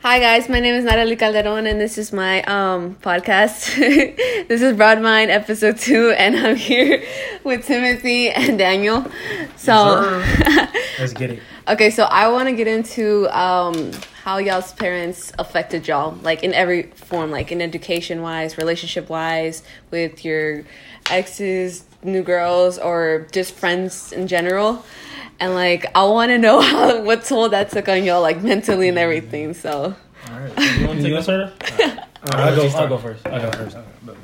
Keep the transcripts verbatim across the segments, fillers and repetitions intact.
Hi guys, my name is Natalie Calderon and this is my um podcast. This is Broadmind episode two and I'm here with Timothy and Daniel. So let's get it. Okay, so I want to get into um how y'all's parents affected y'all, like in every form, like in education wise, relationship wise, with your exes, new girls, or just friends in general. And, like, I want to know how, what toll that took on y'all, like, mentally and everything, so. All right. You want to take us first? I'll go, I'll go first. I'll go first.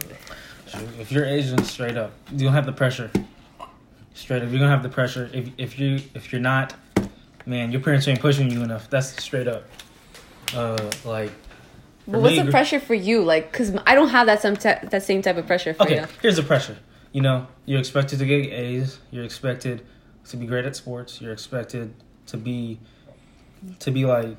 If you're Asian, straight up, you don't have the pressure. Straight up, you're going to have the pressure. If if, you, if you're not, man, your parents ain't pushing you enough. That's straight up. Uh, like. But what's me, the pressure for you? Like, because I don't have that, some te- that same type of pressure for okay, you. Okay, here's the pressure. You know, you're expected to get A's. You're expected to be great at sports. You're expected to be, to be like,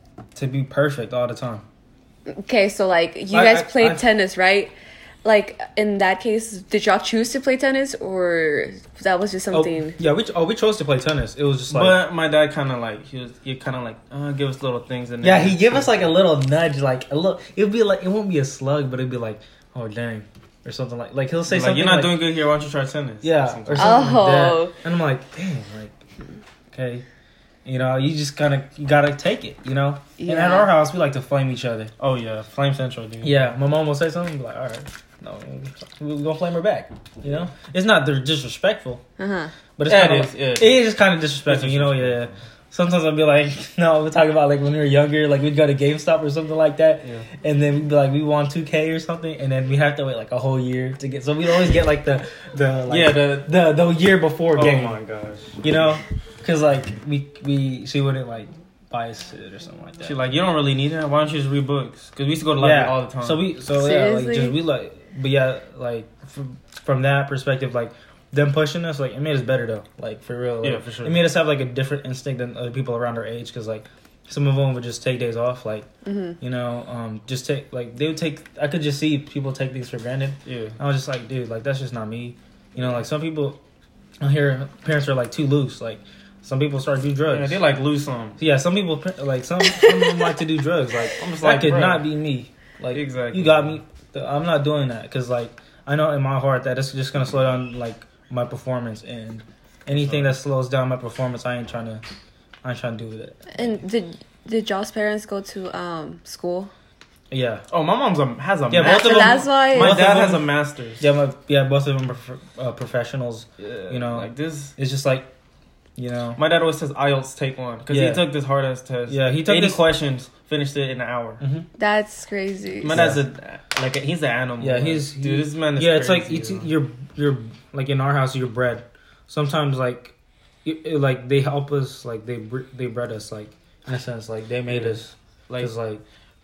to be perfect all the time. Okay, so like you I, guys I, played I, tennis, right? Like in that case, did y'all choose to play tennis or that was just something? Oh, yeah, we oh we chose to play tennis. It was just like, but my dad kind of like he was he kind of like uh, give us little things and yeah, he give us like a little nudge, like a little. It would be like it won't be a slug, but it'd be like, oh dang. Or something like like he'll say like, something you're not like, doing good here. Why don't you try tennis? Yeah, or something, or something oh. like that. And I'm like, damn, like, okay, you know, you just kind of you gotta take it, you know. Yeah. And at our house, we like to flame each other. Oh yeah, flame central, dude. Yeah, my mom will say something, be like, all right, no, we're gonna flame her back. You know, it's not they're disrespectful, uh-huh. but it's yeah, kind it of is. Yeah. It is just kind of disrespectful, you know. Yeah. Sometimes I'll be like, no, we're talking about like when we were younger, like we'd go to GameStop or something like that. Yeah. And then we'd be like, we want two K or something. And then we have to wait like a whole year to get. So we'd always get like the, the like, yeah, the, the the year before oh game. Oh my gosh. You know? Because like we, we, she wouldn't like buy us it or something like that. She's like, you don't really need it. Why don't you just read books? Because we used to go to library yeah. all the time. So we, so Seriously? yeah, like just we like, but yeah, like from, from that perspective, like, them pushing us, like, it made us better, though. Like, for real. Like, yeah, for sure. It made us have, like, a different instinct than other people around our age. Because, like, some of them would just take days off. Like, mm-hmm. you know, um, just take, like, they would take, I could just see people take things for granted. Yeah. I was just like, dude, like, that's just not me. You know, like, some people, I hear parents are, like, too loose. Like, some people start to do drugs. Yeah, they, like, loose on. Yeah, some people, like, some, some of them like to do drugs. Like, I'm just that like, could bro. not be me. Like, exactly. You got me. I'm not doing that. Because, like, I know in my heart that it's just going to slow down, like, my performance, and anything that slows down my performance, I ain't trying to, I ain't trying to do with it. And did did y'all's parents go to um school? Yeah. Oh, my mom's a, has a yeah, master's. both of them. That's why My both dad them, has a master's. Yeah, my yeah, both of them are prof- uh, professionals. Yeah, you know, like this. It's just like, you know, my dad always says I E L T S take one because yeah. he took this hard ass test. Yeah, he took eighty this questions, finished it in an hour. Mm-hmm. That's crazy. My dad's a like a, he's an animal. Yeah, he's dude. He, this man is yeah. crazy, It's like it's, you're you're like in our house, you're bred. Sometimes like, it, it, like they help us, like they they bred us, like in a sense, like they made yeah. us. Like, like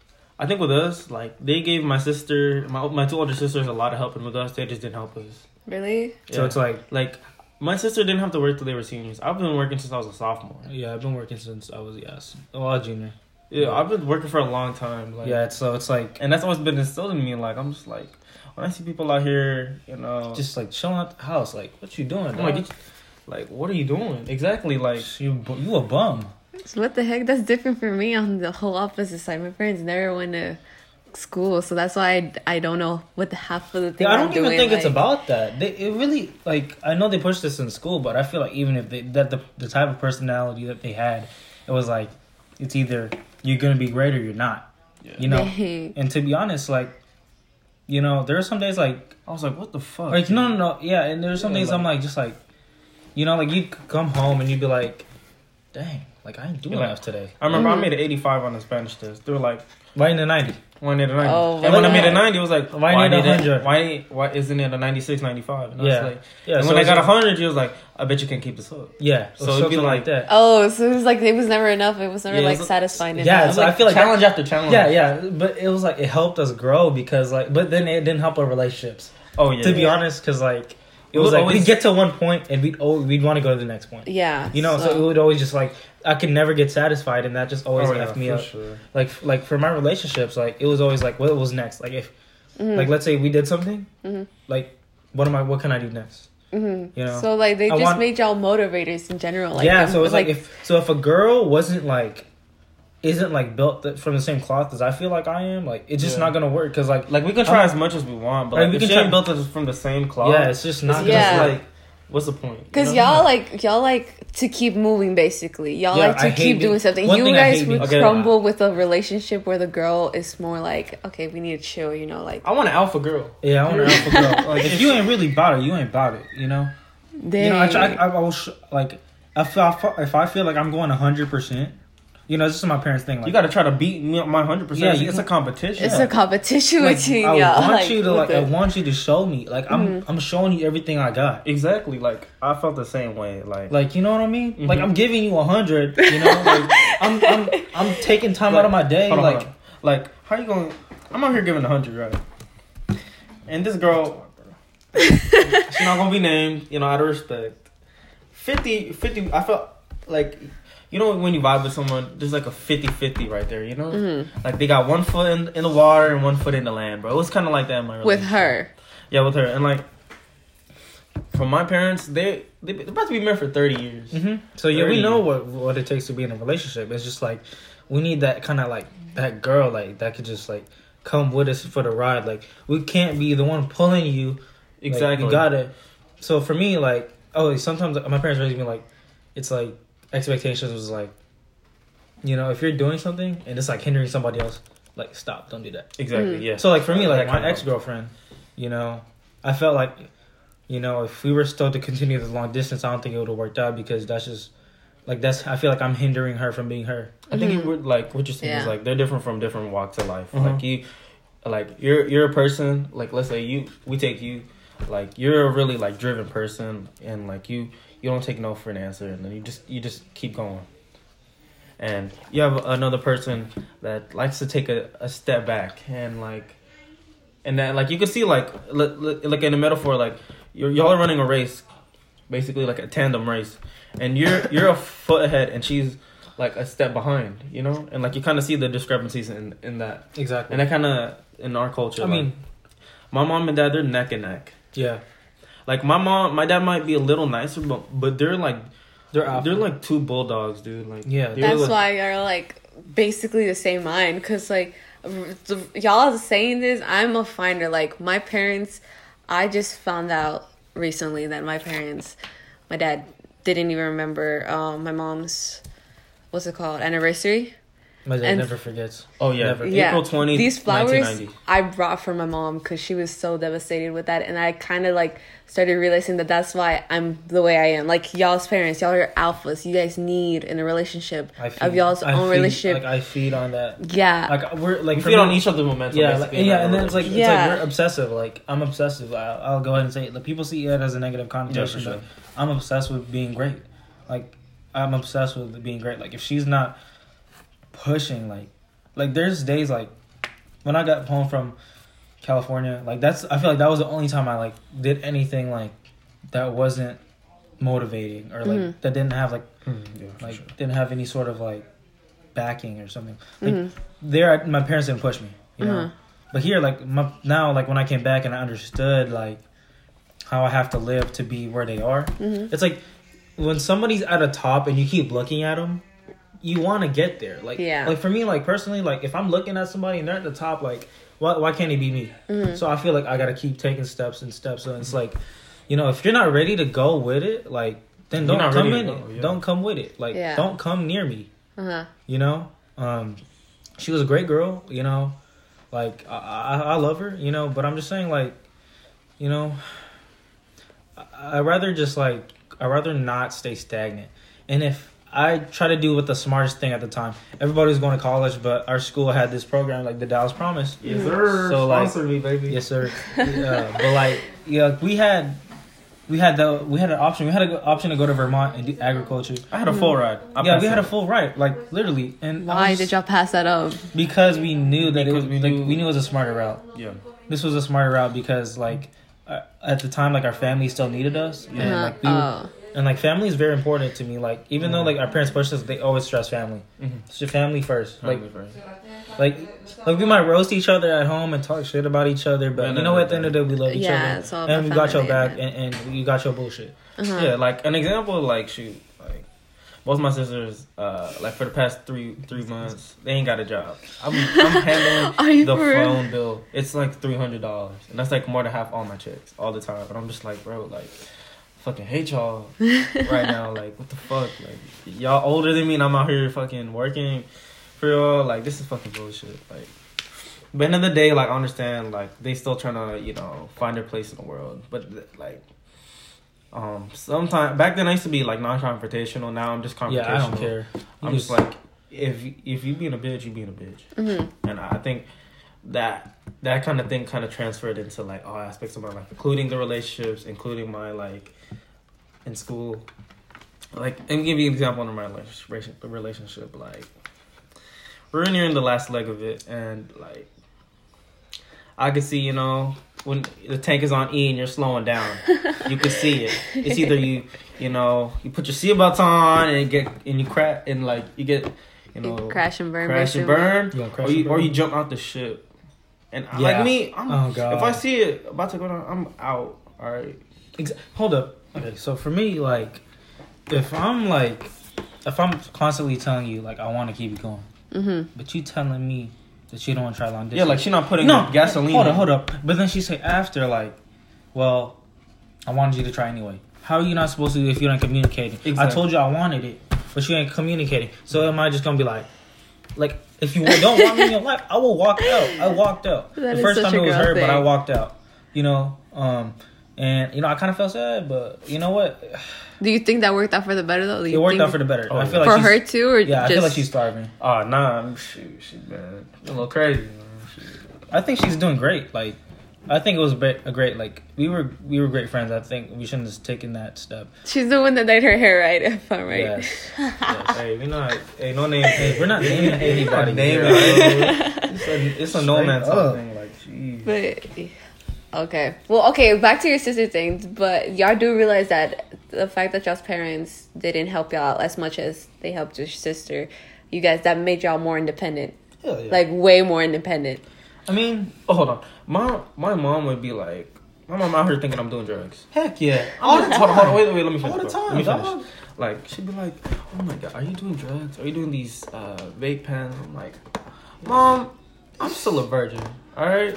I think with us, like they gave my sister, my my two older sisters, a lot of help, and with us, they just didn't help us. Really? So yeah. it's like like my sister didn't have to work till they were seniors. I've been working since I was a sophomore. Yeah, I've been working since I was yes, well, a junior. Yeah, I've been working for a long time. Like, yeah, it's, so it's like, and that's always been instilled in me. Like I'm just like, when I see people out here, you know, just like chilling at the house, like what you doing? I'm like, you, like what are you doing exactly? Like you, you a bum. So what the heck? That's different for me on the whole opposite side. My parents never went to school, so that's why I, I don't know what the half of the things Yeah, I don't I'm even doing, think like, it's about that. They it really like I know they pushed this in school, but I feel like even if they that the the type of personality that they had, it was like it's either you're gonna be great or you're not. yeah. You know. Dang. And to be honest, like, you know, there are some days like I was like, what the fuck? like no no no yeah, and there's some Yeah, days like, I'm like just like, you know, like you'd come home and you'd be like, dang, like I didn't do Yeah, enough like, today. I remember Mm-hmm. I made an eighty-five on the Spanish test. They were like, Right in the ninety. why need a ninety? Oh, and when I wow. made a ninety, it was like, Why why, need a need a hundred? Why why isn't it a ninety-six, ninety-five? And I Yeah. was like, Yeah. and so when I it's got a like- hundred, he was like, I bet you can keep this up. Yeah. So So it'd be something like like- that. Oh, so it was like it was never enough. It was never Yeah, like it was- satisfying. Yeah, enough. so I feel like challenge after challenge. Yeah, yeah, but it was like it helped us grow because like, but then it didn't help our relationships. Oh yeah. To be honest, because like it was We'd like always- we'd get to one point and we'd oh, we'd want to go to the next point. Yeah. You know, so, it would always just like I could never get satisfied, and that just always Oh, yeah, left me for up. sure. Like like for my relationships, like it was always like what was next. Like if Mhm. like let's say we did something, Mhm. like what am I? What can I do next? Mm-hmm. You know. So like they I just want- made y'all motivators in general. Like yeah, them- so it's like, if so if a girl wasn't like isn't like built th- from the same cloth as I feel like I am, like it's just yeah. not gonna work. Because like like we can try I'm, as much as we want, but like, like we can try built it from the same cloth. Yeah, it's just not. Yeah. Gonna, like what's the point? Because you know? y'all like y'all like to keep moving. Basically, y'all yeah, like to keep doing something. You guys would okay, crumble with a relationship where the girl is more like, okay, we need to chill. You know, like I want an alpha girl. Yeah, I want an alpha girl. Like if you ain't really about it, you ain't about it. You know. Dang. You know, I try. I, I was like, if I if I feel like I'm going a hundred percent. You know, this is my parents' thing. Like, you got to try to beat me my hundred percent. Yeah, it's a competition. It's yeah. a competition like, between I y'all. I want like, you to like. I want you to show me. Like I'm. Mm-hmm. I'm showing you everything I got. Exactly. Like I felt the same way. Like. Like you know what I mean? Mm-hmm. Like I'm giving you a hundred. You know. Like I'm. I'm. I'm taking time like, out of my day. Hold on, like. Hold on. Like how you going? I'm out here giving a hundred, right? And this girl, she's not gonna be named. You know, out of respect. fifty, fifty I felt like. You know when you vibe with someone, there's like a fifty-fifty right there, you know? Mm-hmm. Like they got one foot in, in the water and one foot in the land, bro. It was kind of like that in my relationship. With her. Yeah, with her. And like, from my parents, they, they, they're about to be married for thirty years. Mm-hmm. So yeah, we know what, what it takes to be in a relationship. It's just like, we need that kind of like, that girl like that could just like come with us for the ride. Like, we can't be the one pulling you. Exactly. Like, you gotta. So for me, like, oh, sometimes my parents raised me like, it's like, expectations was like, you know, if you're doing something and it's like hindering somebody else, like stop, don't do that. Exactly. Mm. Yeah. So like for me, like my ex-girlfriend, you know, I felt like, you know, if we were still to continue this long distance, I don't think it would have worked out because that's just like that's. I feel like I'm hindering her from being her. I think mm-hmm. you would like what you're saying yeah. is like they're different from different walks of life. Mm-hmm. Like you, like you're you're a person. Like let's say you we take you, like you're a really like driven person and like you. You don't take no for an answer, and then you just you just keep going. And you have another person that likes to take a, a step back and like, and then like you can see like like in a metaphor like you're y'all are running a race, basically like a tandem race, and you're you're a foot ahead and she's like a step behind, you know, and like you kind of see the discrepancies in in that exactly, and that kind of in our culture. I like, mean, my mom and dad they're neck and neck. Yeah. Like my mom, my dad might be a little nicer, but but they're like, they're alpha. they're like two bulldogs, dude. Like yeah, that's like, why you're like basically the same mind. Cause like the, y'all saying this, I'm a finder. Like my parents, I just found out recently that my parents, my dad didn't even remember um, my mom's what's it called anniversary. My dad and, never forgets. Oh yeah, never. yeah. April twentieth, These flowers I brought for my mom because she was so devastated with that, and I kind of like started realizing that that's why I'm the way I am. Like y'all's parents, y'all are alphas. You guys need in a relationship I feed, of y'all's I own feed, relationship. Like I feed on that. Yeah, like we're like we feed on each other's momentum. Yeah, like, yeah, and then it's like yeah. it's like we're obsessive. Like I'm obsessive. I'll, I'll go ahead and say it. Like people see it as a negative connotation, yeah, sure. but I'm obsessed with being great. Like I'm obsessed with being great. Like if she's not pushing, like. Like, there's days, like, when I got home from California, like, that's, I feel like that was the only time I, like, did anything, like, that wasn't motivating or, like, mm-hmm. that didn't have, like, mm-hmm. yeah, like, sure. didn't have any sort of, like, backing or something. Like, mm-hmm. there, my parents didn't push me, you know? Mm-hmm. But here, like, my, now, like, when I came back and I understood, like, how I have to live to be where they are, mm-hmm. it's like, when somebody's at a top and you keep looking at them, you want to get there. Like, yeah. like for me, like personally, like if I'm looking at somebody and they're at the top, like why why can't he be me? Mm-hmm. So I feel like I got to keep taking steps and steps. So it's like, you know, if you're not ready to go with it, like then don't come in it. Yeah. Don't come with it. Like yeah. don't come near me. Uh-huh. You know, um, she was a great girl. You know, like I, I I love her. You know, but I'm just saying, like, you know, I would rather just like I rather not stay stagnant. And if I try to do what the smartest thing at the time. Everybody was going to college, but our school had this program like the Dallas Promise. Yes, sir. So like, sponsor me, baby. Yes, sir. Yeah, but like, yeah, we had, we had the we had an option. We had an option to go to Vermont and do agriculture. I had a full ride. I yeah, we had a full ride, like literally. And why just, did y'all pass that up? Because we knew that because it was, we knew, like, we knew it was a smarter route. Yeah, this was a smarter route because like uh, at the time, like our family still needed us, yeah. and uh-huh. like we. Oh. And, like, family is very important to me. Like, even mm-hmm. though, like, our parents pushed us, they always stress family. Mm-hmm. It's your family first. Family like, first. like, like, we might roast each other at home and talk shit about each other, but, no, no, you know, no, at the end of the day, we love each yeah, other. It's all and we got your back, and, and, and you got your bullshit. Uh-huh. Yeah, like, an example, like, shoot, like, Both my sisters, uh, like for the past three three months, they ain't got a job. I'm I'm handling the phone bill. It's like three hundred dollars, and that's like more than half all my checks all the time. And I'm just like, bro, like, fucking hate y'all right now. Like, what the fuck? Like, y'all older than me, and I'm out here fucking working for y'all. Like, this is fucking bullshit. Like, but end of the day, like, I understand. Like, they still trying to, you know, find their place in the world, but like. Um, sometimes back then I used to be like non-confrontational. Now I'm just confrontational. Yeah, I don't care. You I'm just like, if if you being a bitch, you being a bitch. Mm-hmm. And I think that that kind of thing kind of transferred into like all aspects of my life, including the relationships, including my like in school. Like, and give you an example in my relationship. Like, we're nearing the last leg of it, and like, I could see, you know, when the tank is on E and you're slowing down, you can see it. It's either you, you know, you put your seatbelts on and get and you crash and like you get, you know, you crash and burn, crash and burn, yeah, crash or you and burn. Or you jump out the ship. And yeah. like me, I'm, oh, God. If I see it about to go down, I'm out. All right. Exa- Hold up. Okay, so for me, like, if I'm like, if I'm constantly telling you like I want to keep it going, mm-hmm. but you telling me that you don't want to try long distance. Yeah, like she's not putting no, gasoline. Hold up, hold up. But then she say after, like, well, I wanted you to try anyway. How are you not supposed to if you don't communicate? Exactly. I told you I wanted it, but you ain't communicating. So am I just gonna be like, like, if you don't want me in your life, I will walk out. I walked out. That the first time it was her, thing. But I walked out. You know, um, and you know I kind of felt sad, but you know what? Do you think that worked out for the better though? Do you it worked think... out for the better. Oh, I feel yeah. like for her too, or yeah, just... I feel like she's starving. Oh nah, shoot, she's bad. A little crazy. I think she's doing great. Like, I think it was a great. Like, we were we were great friends. I think we shouldn't have taken that step. She's the one that dyed her hair, right? If I'm right. Yes. yes. Hey, we not. Hey, no name. Hey, we're not naming anybody. Name it. It's a, it's a no man thing. Like, jeez. But. Okay. Well, okay, back to your sister things, but y'all do realize that the fact that y'all's parents didn't help y'all out as much as they helped your sister, you guys, that made y'all more independent. Hell yeah. Like, way more independent. I mean, oh, hold on. My my mom would be like, my mom out here thinking I'm doing drugs. Heck yeah. All the time. Hold on, hold on, wait, wait, let me finish. All the time, let me finish. dog. Like, she'd be like, oh my God, are you doing drugs? Are you doing these uh, vape pens? I'm like, Mom, I'm still a virgin, all right?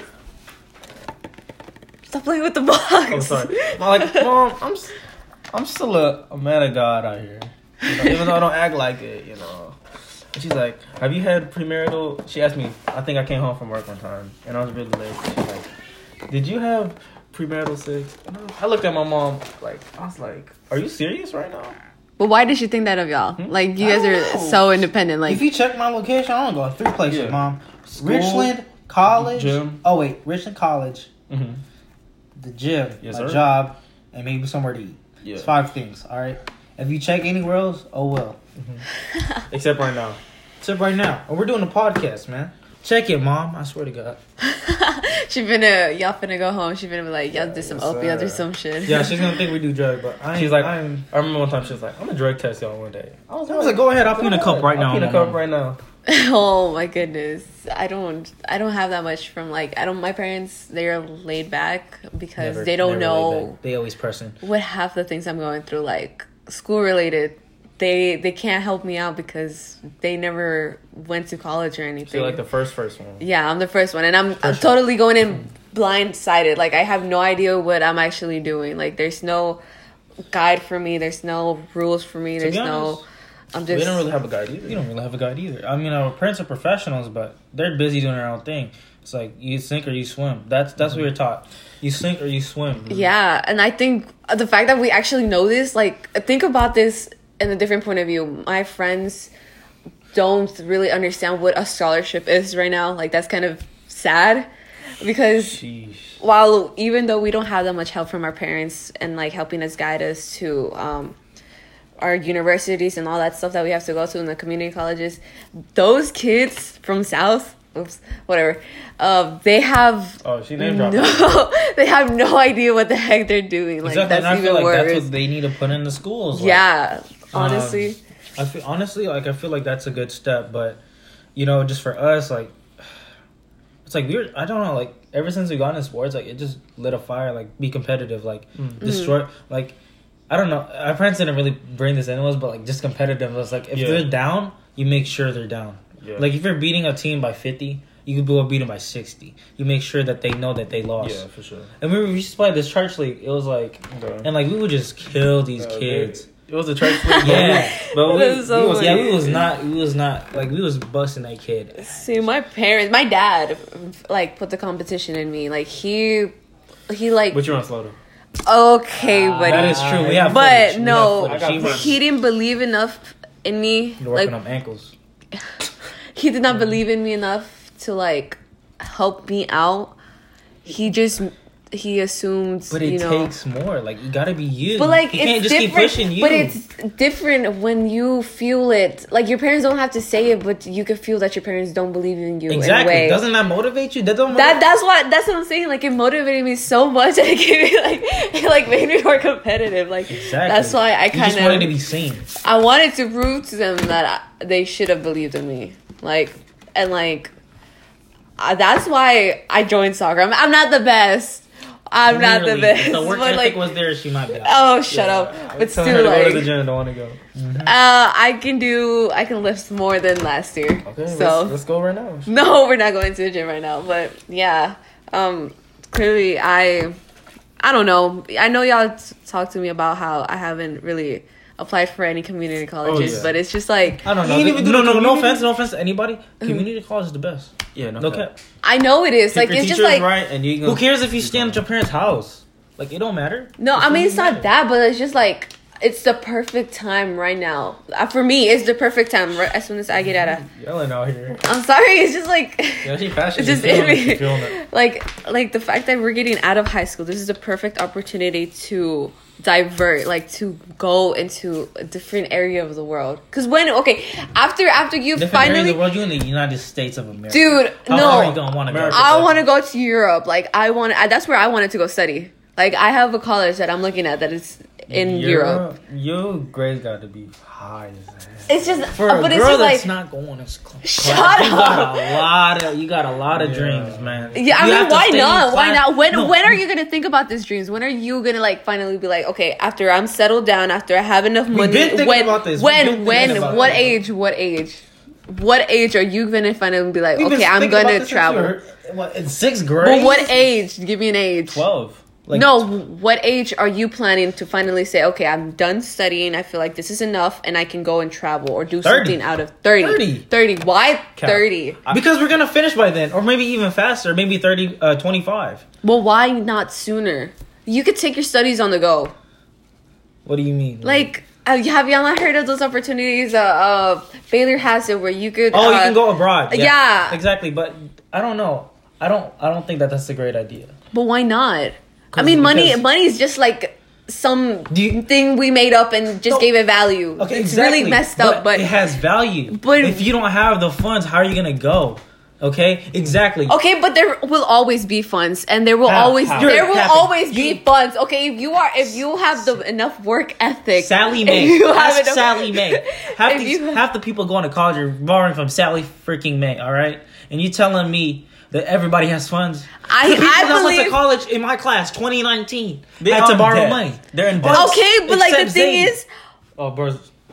Stop playing with the box. I'm sorry. I'm like, Mom, I'm I'm still a, a man of God out here. You know, even though I don't act like it, you know. And she's like, have you had premarital? She asked me, I think I came home from work one time, and I was really late. She's like, did you have premarital sex? And I looked at my mom, like, I was like, are you serious right now? But why did she think that of y'all? Hmm? Like, you guys are know. so independent. Like, if you check my location, I don't go to three places, yeah. Mom. School, Richland, college. Gym. Oh, wait. Richland College. Mm-hmm. The gym, yes, a sir. job, and maybe somewhere to eat. Yeah. It's five things, all right? If you check anywhere else, oh well. Mm-hmm. Except right now. Except right now. And we're doing a podcast, man. Check it, Mom. I swear to God. she finna, y'all finna go home. She finna be like, y'all did some yes, opiates or some shit. Yeah, she's gonna think we do drugs, but I she's like, I'm, I remember one time she was like, I'm gonna drug test y'all one day. I was, I was like, go ahead, I'll pee in a cup right now. I'll pee in a cup right now. Oh my goodness. I don't I don't have that much from like I don't my parents they're laid back because never, they don't know they always pressing what half the things I'm going through, like school related. They they can't help me out because they never went to college or anything. So you're like the first first one. Yeah, I'm the first one, and I'm, I'm totally going in blindsided. Like I have no idea what I'm actually doing. Like there's no guide for me. There's no rules for me. There's no. I'm just. We don't really have a guide either. You don't really have a guide either. I mean, our parents are professionals, but they're busy doing their own thing. It's like you sink or you swim. That's that's mm-hmm. what you're taught. You sink or you swim. Yeah, and I think the fact that we actually know this, like, think about this in a different point of view. My friends don't really understand what a scholarship is right now. Like, that's kind of sad because Sheesh. while even though we don't have that much help from our parents and like helping us guide us to um our universities and all that stuff that we have to go to in the community colleges, those kids from South, oops, whatever, uh, they have oh, she name dropped. No, they have no idea what the heck they're doing. Like exactly. that's and I even feel like worse. That's what they need to put in the schools. Yeah, like, honestly, um, I feel honestly like I feel like that's a good step, but you know, just for us, like it's like we're I don't know, like ever since we got into sports, like it just lit a fire, like be competitive, like mm. destroy, like. I don't know. Our parents didn't really bring this in us, but like just competitive. It was like if yeah. they're down, you make sure they're down. Yeah. Like if you're beating a team by fifty, you could go beat them by sixty. You make sure that they know that they lost. Yeah, for sure. And we, were, we used to play this church league. It was like, okay. and like we would just kill these uh, kids. It was a church league. Yeah, but we, so we was yeah we was not we was not like we was busting that kid. See, my parents, my dad, like put the competition in me. Like he, he like. But you're on Slaughter. Okay, uh, buddy. That is true. We have but footage. no, we have footage. He didn't believe enough in me. You're working like, on ankles. He did not mm. believe in me enough to like help me out. He just he assumed. But it you know, takes more. Like you gotta be you. But like you it's can't just different, keep pushing you. But it's different when you feel it. Like your parents don't have to say it, but you can feel that your parents don't believe in you. Exactly. In a way. Doesn't that motivate you? That don't. Motivate- that that's what that's what I'm saying. Like it motivated me so much. It gave me like it like made me more competitive. Like exactly. That's why I kind of just wanted to be seen. I wanted to prove to them that I, they should have believed in me. Like and like uh, that's why I joined soccer. I'm, I'm not the best. I'm Literally, not the best. If the work ethic like, was there, she might be. Oh, shut yeah, up! But still still, like, go to the gym. Don't want to go. Mm-hmm. Uh, I can do. I can lift more than last year. Okay, so let's, let's go right now. No, we're not going to the gym right now. But yeah, um, clearly, I, I don't know. I know y'all t- talked to me about how I haven't really applied for any community colleges, oh, yeah. but it's just like I don't know. The, no, no, no, no offense, no offense to anybody. Community college is the best. Yeah, no, no cap. cap. I know it is. Pick like it's just like right, and you who cares if you stand at your parents' house? Like it don't matter. No, it's I mean it's matter. Not that, but it's just like it's the perfect time right now. Uh, for me, it's the perfect time. Right as soon as I get out of yelling out here. I'm sorry. It's just like yeah, she passionate. It's just feeling it, feeling it. Like like the fact that we're getting out of high school. This is the perfect opportunity to divert, like to go into a different area of the world. Because when okay, after after you different finally area of the world, you in the United States of America, dude. How no, far are you gonna want to go? I want to go to Europe. Like I want. That's where I wanted to go study. Like I have a college that I'm looking at that is in Europe. Europe. Your grades got to be high as hell. It's just for uh, a but girl it's that's like, not going to school. Shut you up. got a lot of you got a lot of yeah. dreams, man. Yeah, I you mean, why not? Why not? When no. when are you gonna think about these dreams? When are you gonna like finally be like, okay, after I'm settled down, after I have enough money, We've been thinking when about this. when when what age? What age? What age are you gonna finally be like, We've okay, I'm gonna travel? What, in sixth grade? But what age? Give me an age. Twelve. Like, no, what age are you planning to finally say, okay, I'm done studying, I feel like this is enough, and I can go and travel or do thirty. something out of thirty. thirty. thirty. Why thirty? Because we're going to finish by then, or maybe even faster, maybe thirty, uh, twenty-five. Well, why not sooner? You could take your studies on the go. What do you mean? Like, uh, have y'all not heard of those opportunities? Uh, uh, Baylor has it where you could... Oh, uh, you can go abroad. Yeah, yeah. Exactly, but I don't know. I don't I don't think that that's a great idea. But why not? I mean, money money is just like some you, thing we made up and just no, gave it value. Okay, it's exactly. really messed but up, but it has value. But if you don't have the funds, how are you gonna go? Okay, exactly. Okay, but there will always be funds, and there will how, always how? there will Happy. always you, be funds. Okay, if you are if you have the enough work ethic, Sally Mae, you have ask enough, Sally Mae. Half, these, you, half the people going to college are borrowing from Sally freaking Mae. All right, and you telling me that everybody has funds? I, the people I that believe went to college in my class, twenty nineteen, they had to borrow debt. money. They're in debt. Okay, but like the thing Zayn. is, oh, bro.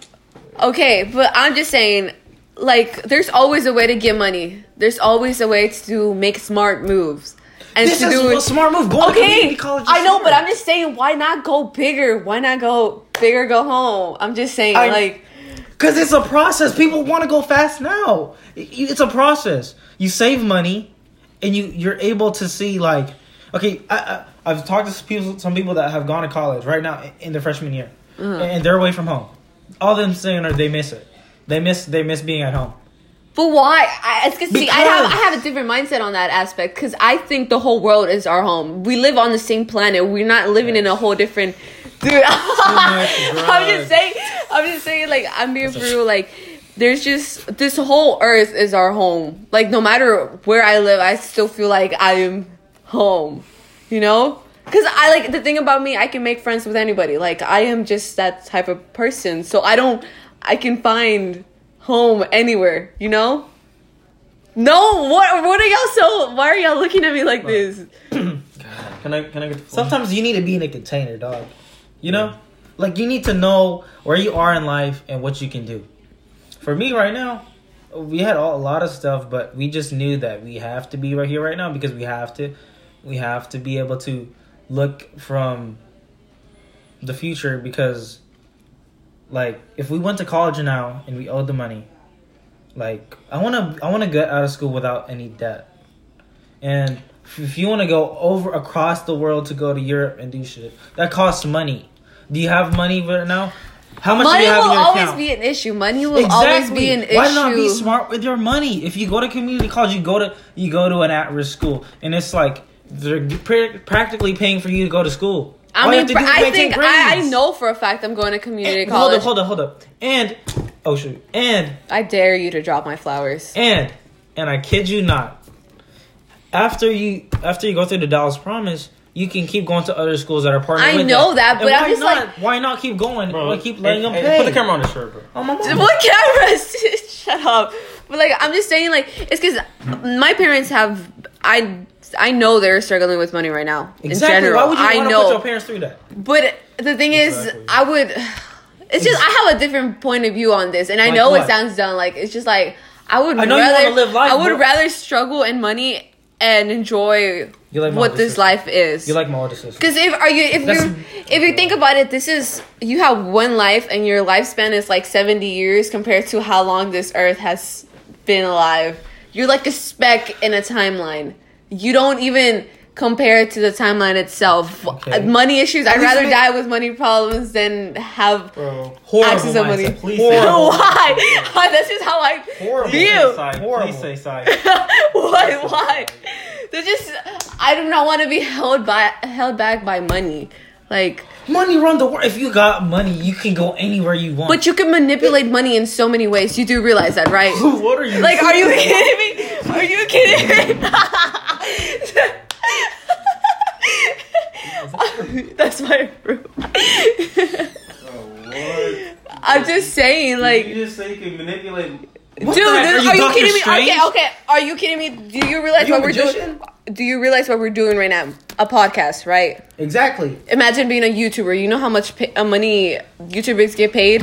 Okay, but I'm just saying, like, there's always a way to get money. There's always a way to make smart moves. And this to is do a smart move. Go okay, to community college. I know, smart. but I'm just saying, why not go bigger? Why not go bigger, go home? I'm just saying, I, like... Because it's a process. People want to go fast now. It's a process. You save money, and you, you're able to see, like... Okay, I, I, I've talked to some people, some people that have gone to college right now in their freshman year. Uh-huh. And they're away from home. All them saying are they miss it. They miss They miss being at home. But why? I, it's, see, I have I have a different mindset on that aspect because I think the whole world is our home. We live on the same planet. We're not living in a whole different. Dude, I'm just saying. I'm just saying. Like I'm being for real. Like there's just this whole earth is our home. Like no matter where I live, I still feel like I am home. You know? Because I like the thing about me. I can make friends with anybody. Like I am just that type of person. So I don't. I can find home anywhere, you know? No, what what are y'all so why are y'all looking at me like this? Can I can I get the phone? Sometimes you need to be in a container, dog. You know? like you need to know where you are in life and what you can do. For me right now, we had all, a lot of stuff, but we just knew that we have to be right here right now because we have to, we have to be able to look from the future because, like, if we went to college now and we owed the money, like, I want to I want to get out of school without any debt. And if you want to go over across the world to go to Europe and do shit, that costs money. Do you have money right now? How much money do you have will in your always account? be an issue. Money will Exactly. always be an issue. Why not be smart with your money? If you go to community college, you go to you go to an at-risk school, and it's like they're pr- practically paying for you to go to school. I All you mean, have to do is I maintain think I, I grades. know for a fact I'm going to community And, college. hold up, hold up, hold up. And oh shoot, and I dare you to drop my flowers. and and I kid you not. After you after you go through the Dallas Promise, you can keep going to other schools that are partnered I with know that, And but I'm why just not? like- why not keep going? Bro, Why keep letting hey, them hey, pay? Put the camera on the shirt, bro. Oh, my mom. What cameras? Shut up. But like, I'm just saying, like, it's because my parents have. I I know they're struggling with money right now. Exactly. In general, Why would you I want to know. put your parents through that? But the thing Exactly. is, I would. It's just I have a different point of view on this, and I Like know what? it sounds dumb. Like it's just like I would. I know you rather, wanna live life, I would but- rather struggle in money and enjoy You like my what older this sister. life is. You like my older sister. Because if are you if That's- you if you think about it, this is you have one life and your lifespan is like seventy years compared to how long this earth has been alive. You're like a speck in a timeline. You don't even compare it to the timeline itself. Okay. Money issues. I'd least rather they- die with money problems than have Bro, horrible access to money. mindset. Please Horrible. Why? This is how I Horrible. feel. Horrible. Please say sorry. Why? Why? They're just. I do not want to be held by held back by money. Like, Money run the world. If you got money, you can go anywhere you want. but you can manipulate money in so many ways. You do realize that, right? what are you? Like, are you kidding me? Are you kidding me? That's my room. I'm just saying, like, you just say you can manipulate. dude, What the heck? this- Are you are you Doctor kidding me? Strange? Okay, okay. Are you kidding me? Do you realize Are you what a we're magician? doing? Do you realize what we're doing right now? A podcast, right? Exactly. Imagine being a YouTuber. You know how much pay- uh, money YouTubers get paid?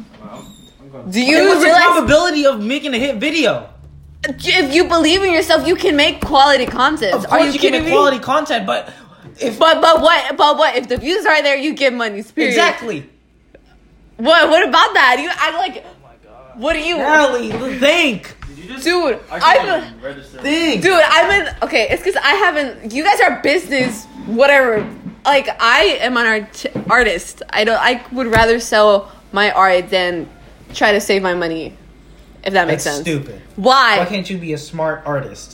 Do you And what's the realize probability of making a hit video? if you believe in yourself, you can make quality content? Of Are course, you you, can kidding make me? quality content, but if But but what? But what? If the views are there, you get money. Period. exactly, What? What about that? You act like. What do you, Natalie, think, dude? I'm. think. Dude, I'm in. Okay, it's because I haven't. You guys are business, whatever. Like I am an art, artist. I don't. I would rather sell my art than try to save my money. If that makes That's sense. stupid. Why? Why can't you be a smart artist?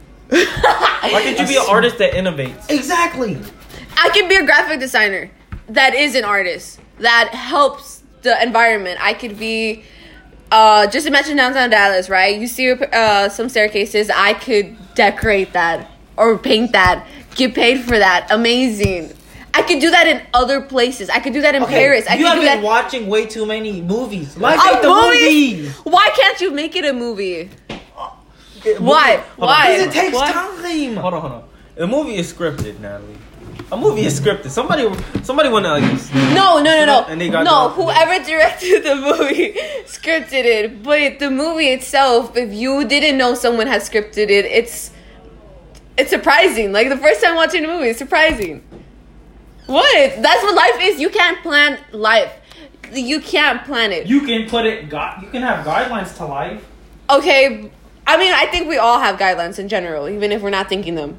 Why can't you be an artist that innovates? Exactly. I can be a graphic designer that is an artist that helps the environment. I could be. Uh, just imagine downtown Dallas, right? You see uh, some staircases. I could decorate that or paint that. Get paid for that. Amazing. I could do that in other places. I could do that in Paris. I you could have do been that. watching way too many movies. Like A make the movie? movies. Why can't you make it a movie? It- Why? Hold on. Why? Because it takes Why? time. Hold on, hold on. A movie is scripted, Natalie. A movie is scripted. Somebody, somebody went to like. No, no, no, no. And they got no, the- whoever directed the movie scripted it. But the movie itself, if you didn't know someone had scripted it, it's it's surprising. Like the first time watching the movie, it's surprising. What? That's what life is. You can't plan life. You can't plan it. You can put it. gu- You can have guidelines to life. Okay. I mean, I think we all have guidelines in general, even if we're not thinking them.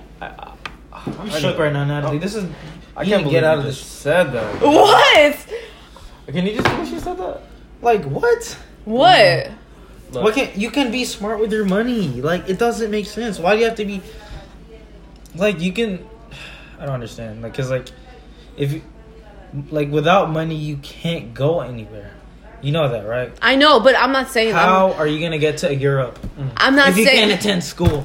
I'm shook right now, Natalie. This is. I You can't need to believe get out you of just this. said that. What? Can you just finish? You said that. Like what? What? Look, What can you can be smart with your money? Like it doesn't make sense. Why do you have to be? Like you can. I don't understand. Like because like, if you, like without money you can't go anywhere. You know that, right? I know, but I'm not saying How are you gonna get to Europe I'm, I'm not if you saying. can't attend school?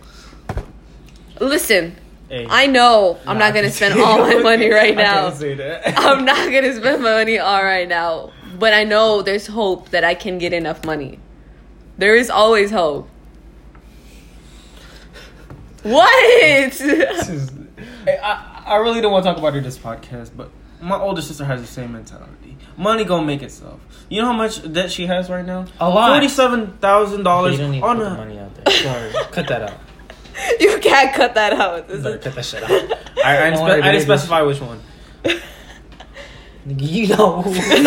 Listen, hey, I know I'm Nah, not gonna I spend can't all my say- money right I now. can't say that. I'm not gonna spend my money all right now. But I know there's hope that I can get enough money. There is always hope. What? Hey, I, I really don't want to talk about it in this podcast, but my older sister has the same mentality. Money gonna make itself. You know how much debt she has right now? A lot. Forty-seven thousand dollars You don't need to on put a. the money out there. Sorry, cut that out. You can't cut that out. This Better is- cut that shit out. I, I, I didn't, want spe- I didn't everybody to- specify which one. Nigga, you know.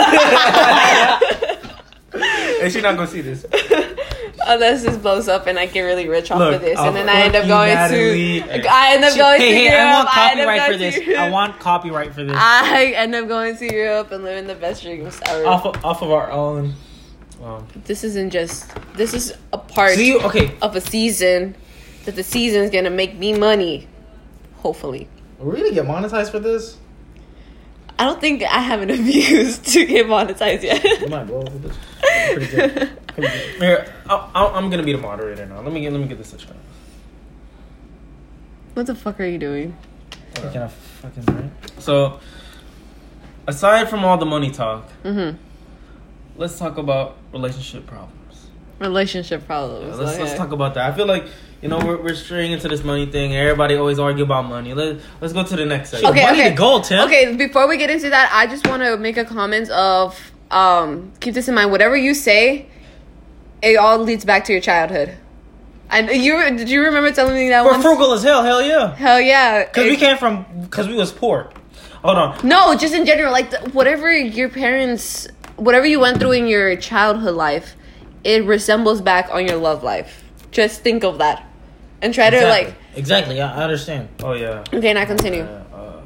And she's not gonna see this. Unless this blows up and I get really rich off Look, of this, I'll and then I end up fuck you, going Natalie. to, I end up going hey, to hey, Europe. I want I end up copyright going for this. to Europe. I want copyright for this. I end up going to Europe and living the best dreams ever. off of, off of our own. Um, This isn't just. This is a part So you okay? of a season that the season's gonna make me money. Hopefully, Are we gonna get monetized for this? I don't think I have enough views to get monetized We yet. might blow over this. Pretty good. Pretty good. here, I, I, I'm gonna be the moderator now. Let me get let me get this a chance. What the fuck are you doing? Taking a fucking break. So, aside from all the money talk, Mm-hmm. let's talk about relationship problems. Relationship problems. Yeah, let's okay. let's talk about that. I feel like you know we're we're straying into this money thing. Everybody always argue about money. Let let's go to the next section. Okay, Money okay. to gold, Tim. Okay, before we get into that, I just want to make a comment of um keep this in mind. Whatever you say, it all leads back to your childhood. And you did you remember telling me that We're once? frugal as hell. Hell yeah. Hell yeah. Because we It- came from. Because we was poor. Hold on. No, just in general, like the, whatever your parents, whatever you went through in your childhood life, it resembles back on your love life. Just think of that, and try to Exactly. like. Exactly. I I understand. Oh yeah. Okay, now continue. Yeah, oh,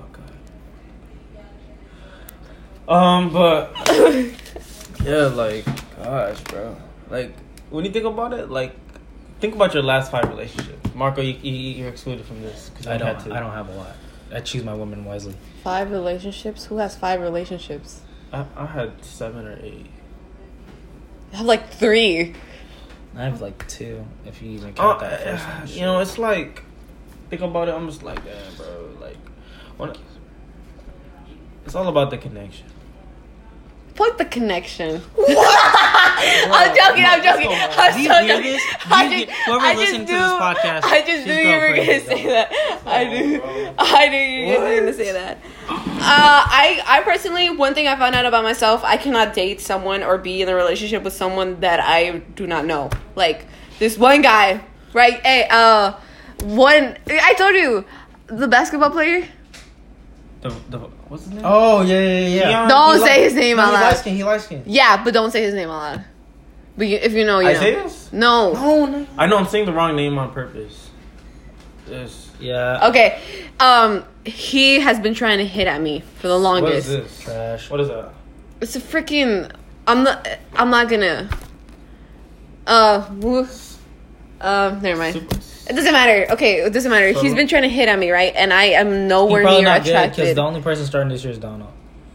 God. Um, but yeah, like, gosh, bro. Like, when you think about it, like, think about your last five relationships. Marco, you, you you're excluded from this because I had don't. to. I don't have a lot. I choose my women wisely. Five relationships. Who has five relationships? I, I had seven or eight. I have like three. I have like two, if you even Oh, count that first uh, one. you know, it's like, think about it. I'm just like, damn, bro. Like, when, it's all about the connection. Fuck the connection. I'm joking. I'm joking. I'm Do you so hear joking. this? I Do you just, hear- whoever I just listening to knew, this podcast, I just she's knew you going were gonna crazy, say though. that. I knew. bro. I knew you were gonna say that. Uh, I, I personally, one thing I found out about myself, I cannot date someone or be in a relationship with someone that I do not know. Like this one guy, right? Hey, uh, one. I told you, the basketball player. The, the, what's his name? Oh yeah, yeah, yeah. Keon? Don't He say li- his name no, out he loud. light skin. He light skin. Yeah, but don't say his name out loud. But you, if you know, you know. Isaiah's? No. No, no. I know I'm saying the wrong name on purpose. Yes. Yeah. Okay. Um, he has been trying to hit at me for the What is longest. this? Trash. What is that? It's a freaking. I'm not. I'm not gonna. Uh. woo- Uh. Never mind. Super, It doesn't matter. Okay, it doesn't matter. So- He's been trying to hit at me, right? And I am You're nowhere probably near not good because attracted. the only person starting this year is Donald.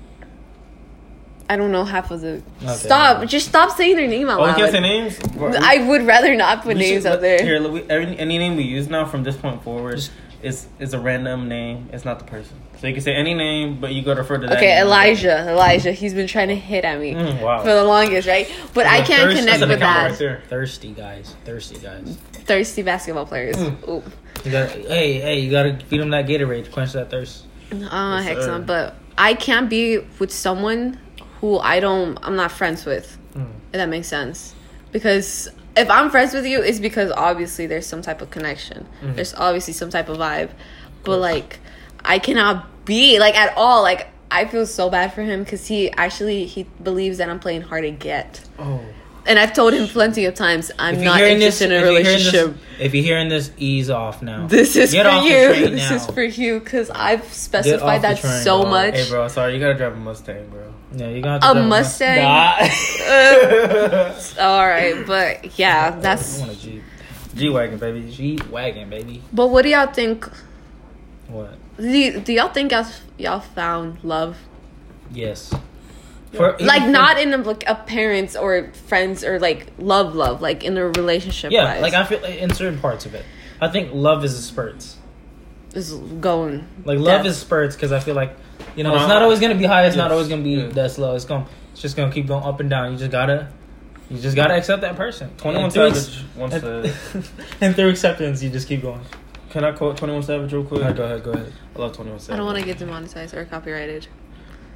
I don't know half of the. Okay, Stop! never. Just stop saying their name out Oh, we loud. can't say names? I would rather not put We names should- out there. Here, look, we, every, any name we use now from this point forward Just- is is a random name. It's not the person. So you can say any name, but you got to refer to that Okay, name. Elijah. Elijah. He's been trying to hit at me Mm, wow. for the longest, right? But I That's a can't thirst- connect that's an with account that. right there. Thirsty guys. Thirsty guys. Thirsty basketball players. Mm. Ooh. You gotta, hey, hey, you gotta feed them that Gatorade to quench that thirst. Oh, Yes, heck sir. no. But I can't be with someone who I don't, I'm not friends with. Mm. If that makes sense. Because if I'm friends with you, it's because obviously there's some type of connection. Mhm. There's obviously some type of vibe. But like, I cannot be, like, at all. Like, I feel so bad for him because he actually, he believes that I'm playing hard to get. Oh. And I've told him plenty of times, I'm If you're not hearing this- interested in a if you're hearing this- relationship. If you're hearing this, ease off now. This is Get for off the you. train This now. is for you because I've off specified the that train, so bro. much. Hey, bro, sorry. You got to drive a Mustang, bro. Yeah, you got A Mustang? Uh, all right, but yeah, I that's. want a Jeep. G-Wagon, baby. Jeep wagon, baby. But what do y'all think? What? Do, y- do y'all think y'all, y'all found love? Yes. For, Like even not for- in a, like a parents or friends or like love, love, like in a relationship. Yeah, wise. like I feel like in certain parts of it. I think love is spurts. is going. Like love depth. is spurts because I feel like you know Uh, it's not always gonna be high. It's not yes, always gonna be yeah. that slow. It's going. It's just gonna keep going up and down. You just gotta. You just gotta accept that person. twenty-one And through Savage wants to... ex- and through acceptance, you just keep going. Can I quote twenty-one Savage real quick? Alright, go ahead. Go ahead. I love twenty-one Savage. I don't want to get demonetized or copyrighted.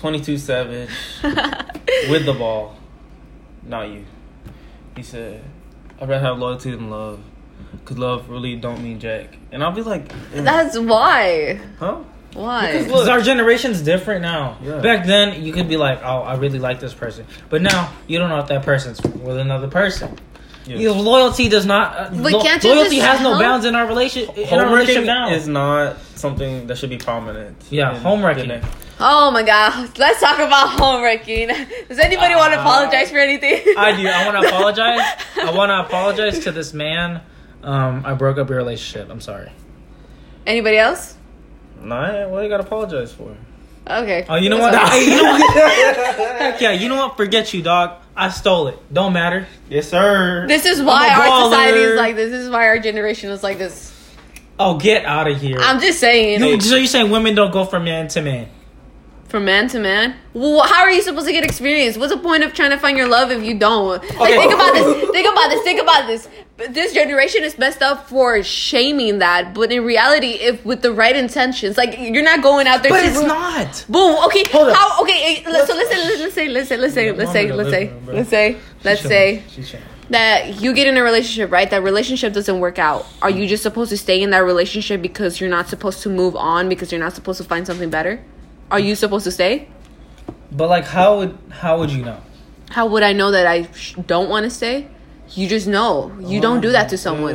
twenty-two Savage with the ball, not you. He said, "I'd rather have loyalty than love, cause love really don't mean jack." And I'll be like, mm. That's why. "Huh? Why? Because Because our generation's different now. Yeah. Back then, you could be like, "Oh, I really like this person," but now you don't know if that person's with another person. Yeah. You know, loyalty does not. Uh, But lo- can't you loyalty just has no help? bounds in our relation. In our relationship Homewrecking now. is not something that should be prominent. Yeah, in homewrecking. the- Oh my god. Let's talk about home wrecking. Does anybody Uh, want to apologize for anything? I do. I want to apologize. I want to apologize to this man. Um, I broke up your relationship. I'm sorry. Anybody else? Nah, what you gotta apologize for? Okay. Oh, you know what? That's Hey, you know what? Heck yeah. You know what? Forget you, dog. I stole it. Don't matter. Yes, sir. This is why I'm a our society baller. is like this. This is why our generation is like this. Oh, get out of here. I'm just saying. You, so you're saying women don't go from man to man? From man to man? Well, how are you supposed to get experience? What's the point of trying to find your love if you don't? Like, Okay. think about this. Think about this. Think about this. This generation is messed up for shaming that, but in reality, if with the right intentions, like you're not going out there. But to it's ru- not. Boom. Okay. Hold up. How? Okay. eh, Let's, so listen. Let's, let's say. Let's say. Let's say. Let's say. Let's say. Let's say. Let's say. That you get in a relationship, right? That relationship doesn't work out. Are you just supposed to stay in that relationship because you're not supposed to move on because you're not supposed to find something better? Are you supposed to stay? But like, how would how would you know? How would I know that I sh- don't want to stay? You just know. You don't do that to someone.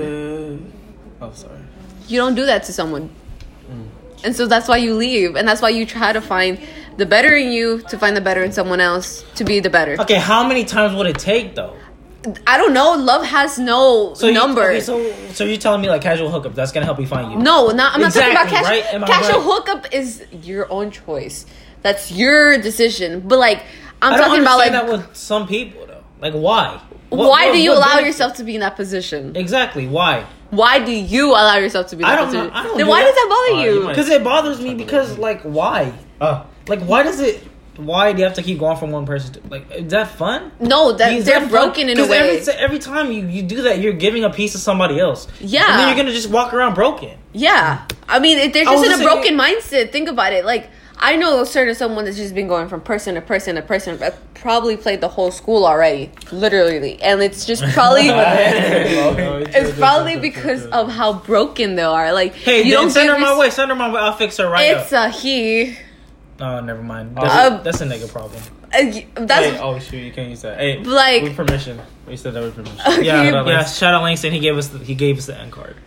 Uh, oh, sorry. You don't do that to someone. And so that's why you leave. And that's why you try to find the better in you to find the better in someone else to be the better. Okay, how many times would it take though? I don't know. Love has no So you- number. okay, so so you're telling me like casual hookup that's gonna help you find you? No, not, I'm not Exactly, talking about right? casual. Am I Casual right? hookup is your own choice. That's your decision. But like, I'm I don't talking about like, understand that with some people though. Like why? What- why what- do you what allow benefit? yourself to be in that position? Exactly. Why? Why do you allow yourself to be in I that don't know. position? I don't then do why that. does that bother Uh, you? you might- Because it bothers me. Because like why? Uh, Like why does it? Why do you have to keep going from one person to like? Is that fun? no, that Is they're that fun? broken in a 'Cause way. Every, every time you, you do that, you're giving a piece of somebody else. Yeah. And then you're gonna just walk around broken. Yeah, I mean, if they're I just was in a just broken mindset. Think about it. Like, I know a certain someone that's just been going from person to person to person. But probably played the whole school already, literally, and it's just probably. It's probably because of how broken they are. Like, Hey, you then don't send give her my res- way. Send her my way. I'll fix her right It's up. a he. Oh, never mind. That's, Um, that's a nigga problem. Uh, y- that's hey, oh shoot, you can't use that. Hey, Like- with permission. We said that with permission. Okay. Yeah, Yeah, yeah. Langston. Shout out Langston. He gave us the, he gave us the end card.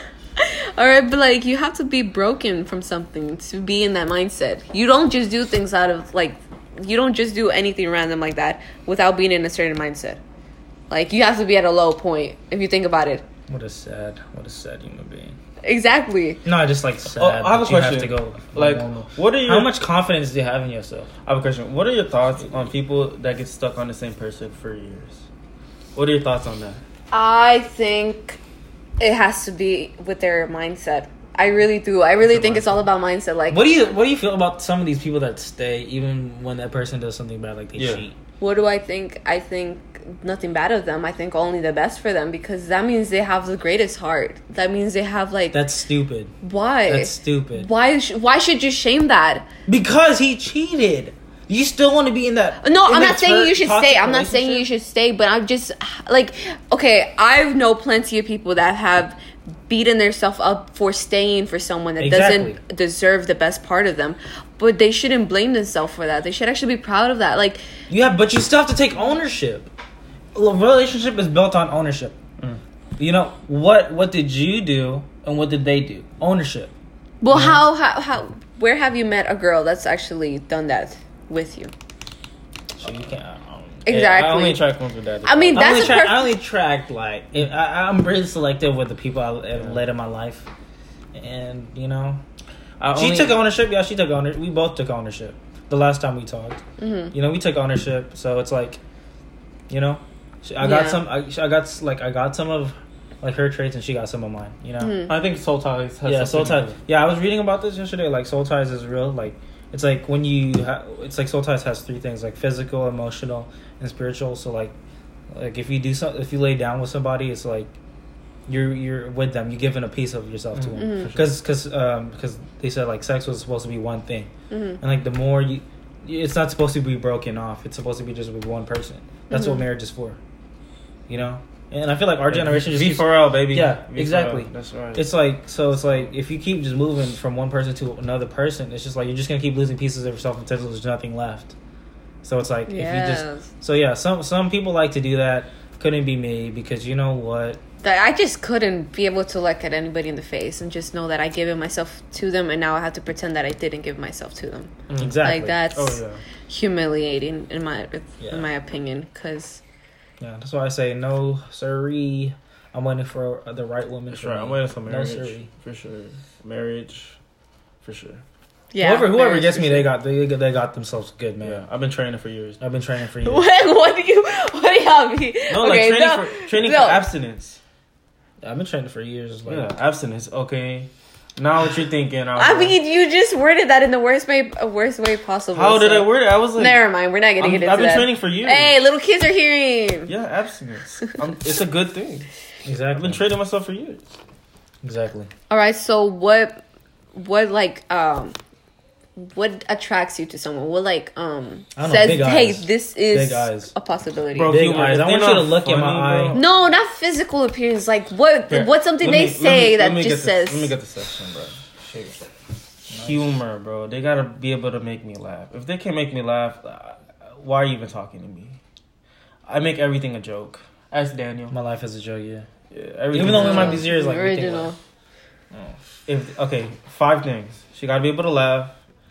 all right. But like, you have to be broken from something to be in that mindset. You don't just do things out of like, you don't just do anything random like that without being in a certain mindset. Like, you have to be at a low point if you think about it. What a sad, what a sad human being. Exactly. No, just like sad. Oh, I have a that you question. Have to go Like, normal. what are your? How much confidence do you have in yourself? I have a question. What are your thoughts on people that get stuck on the same person for years? What are your thoughts on that? I think it has to be with their mindset. I really do. I really Their think it's mindset. all about mindset. Like, What do you What do you feel about some of these people that stay even when that person does something bad, like they Yeah. cheat? what do I think? I think nothing bad of them. I think only the best for them because that means they have the greatest heart. That means they have like That's stupid. why? That's stupid. Why? Sh- why should you shame that? Because he cheated. You still want to be in that? No, in I'm that not saying tur- you should toxic stay. I'm not saying you relationship? should stay, but I'm just like, okay, I know plenty of people that have beaten themselves up for staying for someone that Exactly. doesn't deserve the best part of them. But they shouldn't blame themselves for that. They should actually be proud of that. Like, Yeah, but you still have to take ownership. A relationship is built on ownership. Mm. You know what? What did you do, and what did they do? Ownership. well, how, how, how, where have you met a girl that's actually done that with you? So you can't. I don't- Exactly. I only track ones with that. I mean, I that's only, a track, perfect. I only tracked like if, I, I'm really selective with the people I have led in my life, and you know, I she only- took ownership. Yeah, she took ownership. We both took ownership. The last time we talked, Mhm. you know, we took ownership. So it's like, you know, she- I got Yeah. some. I, I got like I got some of like her traits, and she got some of mine. You know. Mhm. I think soul ties. Has Yeah, soul something ties. to do. Yeah, I was reading about this yesterday. Like soul ties is real. Like it's like when you, ha- it's like soul ties has three things: like physical, emotional, and spiritual. So like, like if you do so, if you lay down with somebody, it's like you're you're with them. You're giving a piece of yourself to Mhm. them Mhm. because because um because they said like sex was supposed to be one thing, Mhm. and like the more you, it's not supposed to be broken off. It's supposed to be just with one person. That's mm-hmm. what marriage is for. You know? And I feel like our generation just V keeps, for L, baby. Yeah, V exactly. That's right. It's like, so it's like, if you keep just moving from one person to another person, it's just like, you're just going to keep losing pieces of yourself until there's nothing left. So it's like, yes. if you just, so yeah, some, some people like to do that. Couldn't be me, because you know what? I just couldn't be able to look at anybody in the face and just know that I gave myself to them, and now I have to pretend that I didn't give myself to them. Exactly. Like, that's oh, yeah. humiliating in my yeah. in my opinion. Cause yeah, that's why I say no, siree. I'm waiting for the right woman. That's for right. me. I'm waiting for marriage. No, siree. For sure. Marriage. For sure. Yeah. Whoever whoever gets me, sure. they got they they got themselves good, man. Yeah, I've been training for years. I've been training for years. what, what do you what do y'all mean? No, okay, like training no, for training no. for abstinence. I've been training for years. Like, yeah, abstinence. Okay. Now what you're thinking? I, I mean, you just worded that in the worst way, worst way possible. How did so. I word it? I was like, never mind. We're not gonna I'm, get into I've been that. training for years. Hey, little kids are hearing. Yeah, abstinence. I'm, it's a good thing. Exactly. I've been training myself for years. Exactly. All right. So what? What like um? What attracts you to someone? What like um I don't know, says, big hey, eyes. this is Big eyes. a possibility? Bro, Big humor. eyes. I If want they're you to not look in my funny, eye. bro. No, not physical appearance. Like what? Here, what's something let they me- say let me- let that me just get this- says? Let me get the section, bro. Humor, bro. They gotta be able to make me laugh. If they can't make me laugh, uh, why are you even talking to me? I make everything a joke. Ask Daniel. My life is a joke, yeah. Yeah, everything Even though is we a might joke. be serious, like we think, Original. like, If okay, five things. She gotta be able to laugh.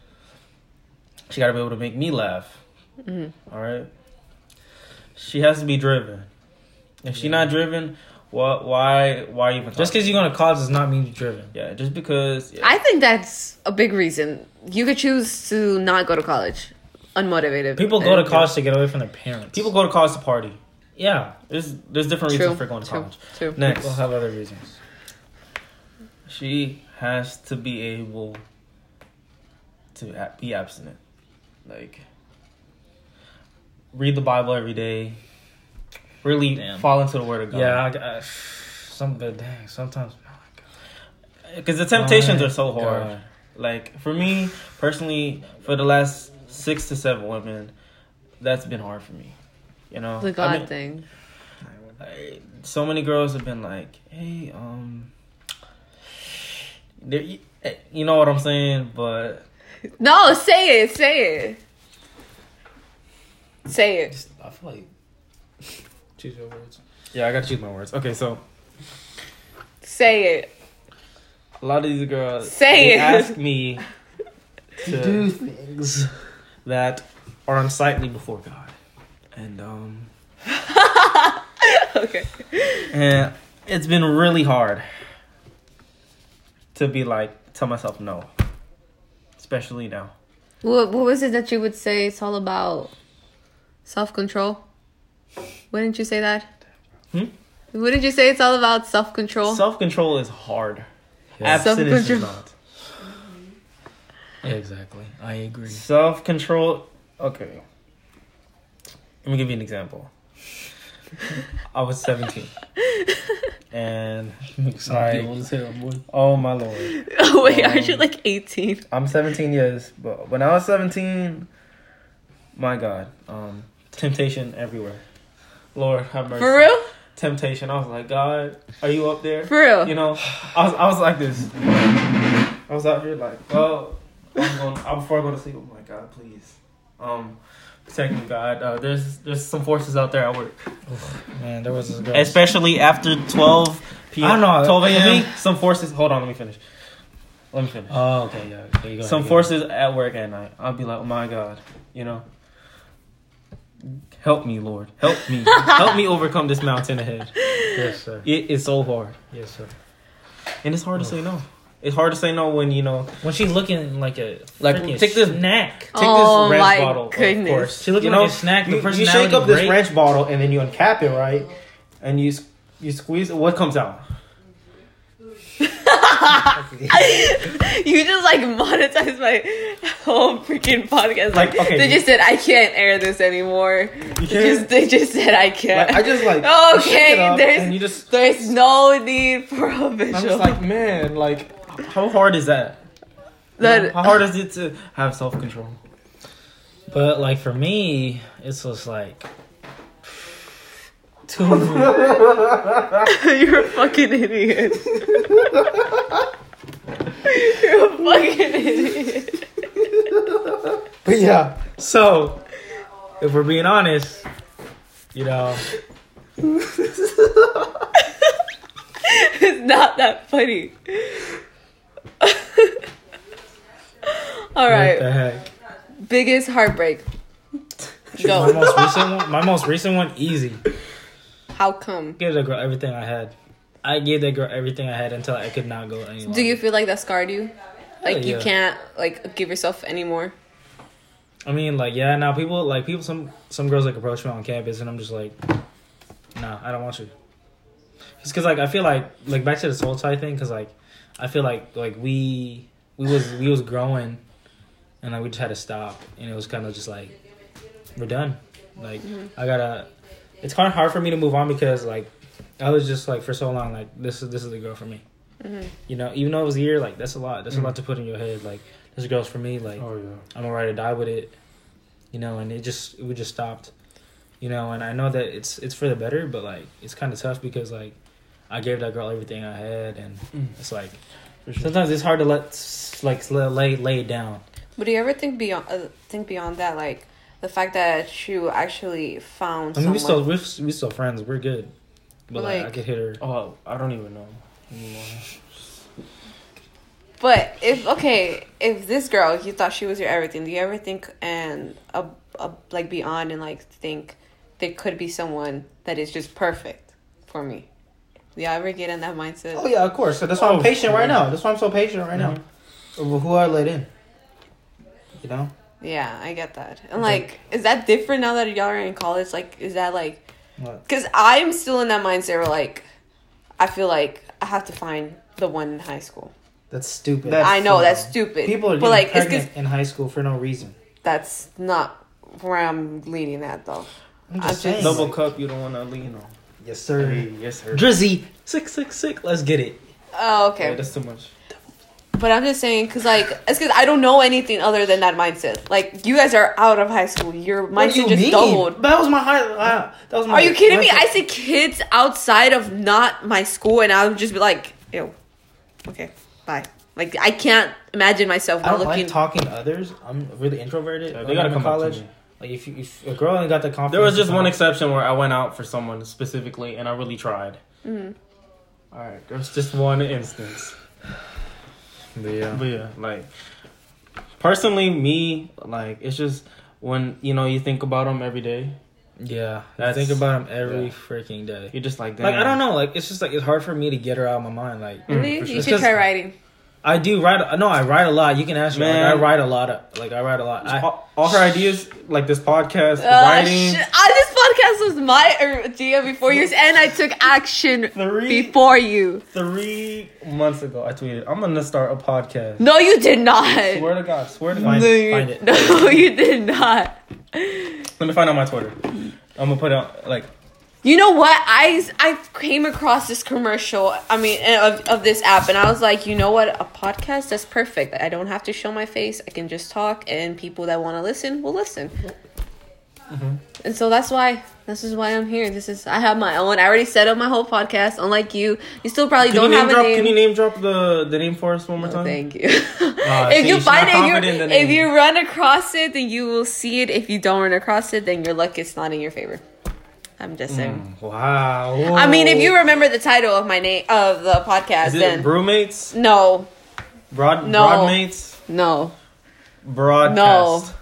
She gotta be able to make me laugh. Mm-hmm. All right. She has to be driven. If she's not driven, what? Why? Why even? just because you're going to college does not mean you're driven. Yeah, just because. Yeah. I think that's a big reason. You could choose to not go to college, unmotivated. People go to And- college to get away from their parents. People go to college to party. yeah. There's there's different True, reasons for going to true, college. True. Next, People have other reasons. she has to be able to a- be abstinent. Like, read the Bible every day. Really Damn. fall into the Word of God. Yeah, I, I, some but dang, sometimes. Because the temptations My are so hard. God. Like, for me, personally, for the last six to seven women, that's been hard for me. You know? The God I mean, thing. I, so many girls have been like, hey, um... they're- you know what I'm saying? But... No, say it. Say it. Say it. I feel like choose your words. Yeah, I gotta choose my words. Okay, so... Say it. A lot of these girls... Say they it. ask me to do things. that are unsightly before God. And, um... Okay. And it's been really hard to be like, tell myself no. Especially now. What What was it that you would say? It's all about self control. Wouldn't you say that? Hmm? Wouldn't you say it's all about self control? Self control is hard. Yeah. Abstinence is Self-control. not. Yeah, exactly. I agree. Self control. Okay. Let me give you an example. I was seventeen. And like, oh my lord. Oh wait, Um, aren't you like eighteen? I'm seventeen years, but when I was seventeen, my God, um, temptation everywhere. Lord have mercy. For real? Temptation. I was like, God, are you up there? For real? You know, I was I was like this. I was out here like, oh, I'm going. I before I go to sleep, I'm like, God, please, um, protect me, God. Uh, there's there's some forces out there at work, Man, there was this girl. especially after twelve p.m. I don't know. twelve For a.m. me- Some forces. Hold on, let me finish. Let me finish. Oh, okay, yeah. There you go. Some you go. forces at work at night. I'll be like, oh my God, you know. Help me, Lord. Help me. Help me overcome this mountain ahead. Yes, sir. It is so hard. Yes, sir. And it's hard to say no. It's hard to say no when, you know, When she's looking like a Like, freaking take this- snack. take Oh, this my ranch bottle, goodness. of course. She looking You know, like a snack. The You, you personality shake up this great. ranch bottle and then you uncap it, right? And you s- you squeeze it. What comes out? You just like monetized my whole freaking podcast. Like, Like, okay, they you- just said I can't air this anymore. They can't? just, they just said I can't. Like, I just like you shake okay, it up there's and you just. there's no need for a visual. I'm just like, man, like, how hard is that? You That- know, how hard is it to have self control? But like for me, it's just like too. You're a fucking idiot. You're a fucking idiot. But yeah, so if we're being honest, you know, it's not that funny. All right. What the heck? Biggest heartbreak. Go. My most recent one. My most recent one, easy. How come? Gave that girl everything I had. I gave that girl everything I had until I could not go any longer. Do you feel like that scarred you? Like Yeah, you yeah. can't like give yourself any more? I mean, like, yeah. Now people, like, people. Some some girls like approach me on campus, and I'm just like, nah, I don't want you. It's because like I feel like like back to the soul tie thing. Because like I feel like like we we was we was growing, and like we just had to stop, and it was kind of just like we're done. Like Mm-hmm. I gotta. It's kind of hard for me to move on because like I was just like for so long like this is this is the girl for me. Mm-hmm. You know, even though it was a year, like that's a lot. That's mm-hmm. a lot to put in your head. Like this girl's for me. Like Oh yeah. I'm gonna ride or die with it. You know, and it just we just stopped. You know, and I know that it's it's for the better, but like it's kind of tough because like I gave that girl everything I had, and Mm. it's like For sure. sometimes it's hard to let like lay lay it down. But do you ever think beyond uh, think beyond that, like the fact that you actually found? I mean, we still someone- we're, we still friends. We're good, but like, I Like- could hit her. Oh, I don't even know anymore. But if okay, if this girl you thought she was your everything, do you ever think and uh, uh, like beyond and like think there could be someone that is just perfect for me? Do you ever get in that mindset? Oh yeah, of course. So that's why I'm Oh, patient right yeah. now. That's why I'm so patient right now. Of who I let in. You know? Yeah, I get that. And like, is that different now that y'all are in college? Like, is that like? What? Because I'm still in that mindset where like, I feel like I have to find the one in high school. That's stupid. That's I know so that's wrong. stupid. People are but getting like, it's pregnant 'cause in high school for no reason. that's not where I'm leading at though. I'm I'm just saying. just- Double like, cup, you don't want to lean on. yes, sir. Hey, yes, sir. Drizzy six six six. Let's get it. Oh, okay. Yeah, that's too much. But I'm just saying, cause like, it's cause I don't know anything other than that mindset. Like, you guys are out of high school. Your What mindset do you just mean? doubled. That was my high. Uh, that was my. Are you kidding me? mindset. I see kids outside of not my school, and I would just be like, ew. Okay, bye. Like, I can't imagine myself I don't looking. like talking to others. I'm really introverted. Yeah, When they gotta I'm in come up to college. me. Like if you, if a girl ain't got the confidence. There was just to one come- exception where I went out for someone specifically, and I really tried. Mhm. All right, there's just one instance. But yeah. But yeah, like personally, me, like it's just when you know you think about them every day, Yeah, I That's- think about him every yeah. freaking day. you're just like, Like damn. I don't know, like it's just like it's hard for me to get her out of my mind. Like Really? for sure. You It's should 'cause- try writing. I do write. No, I write a lot. You can ask me. Like, Man. I write a lot. Of, like I write a lot. I, all, all her ideas, like this podcast, Uh, writing. sh- uh, this podcast was my idea before yours, and I took action Three before you. three months ago, I tweeted, "I'm gonna start a podcast." No, you did not. Swear to God, swear to God. find, No, it, you- find it. No, you did not. Let me find out my Twitter. I'm gonna put out like You know what? I, I came across this commercial, I mean, of, of this app, and I was like, you know what? A podcast, that's perfect. I don't have to show my face. I can just talk, and people that want to listen will listen. Mhm. And so that's why, this is why I'm here. This is, I have my own, I already set up my whole podcast, unlike you. You still probably Can don't you name have a drop? name. Can you name drop the the name for us one more Oh, time? thank you. Ah, if see, you she's find not it, if, confident you, in the if name. you run across it, then you will see it. If you don't run across it, then your luck is not in your favor. I'm just saying. Mm. Wow. I mean, if you remember the title of my name of the podcast, Is it then Brewmates? no, Broad No. Broadmates? no, Broadcast.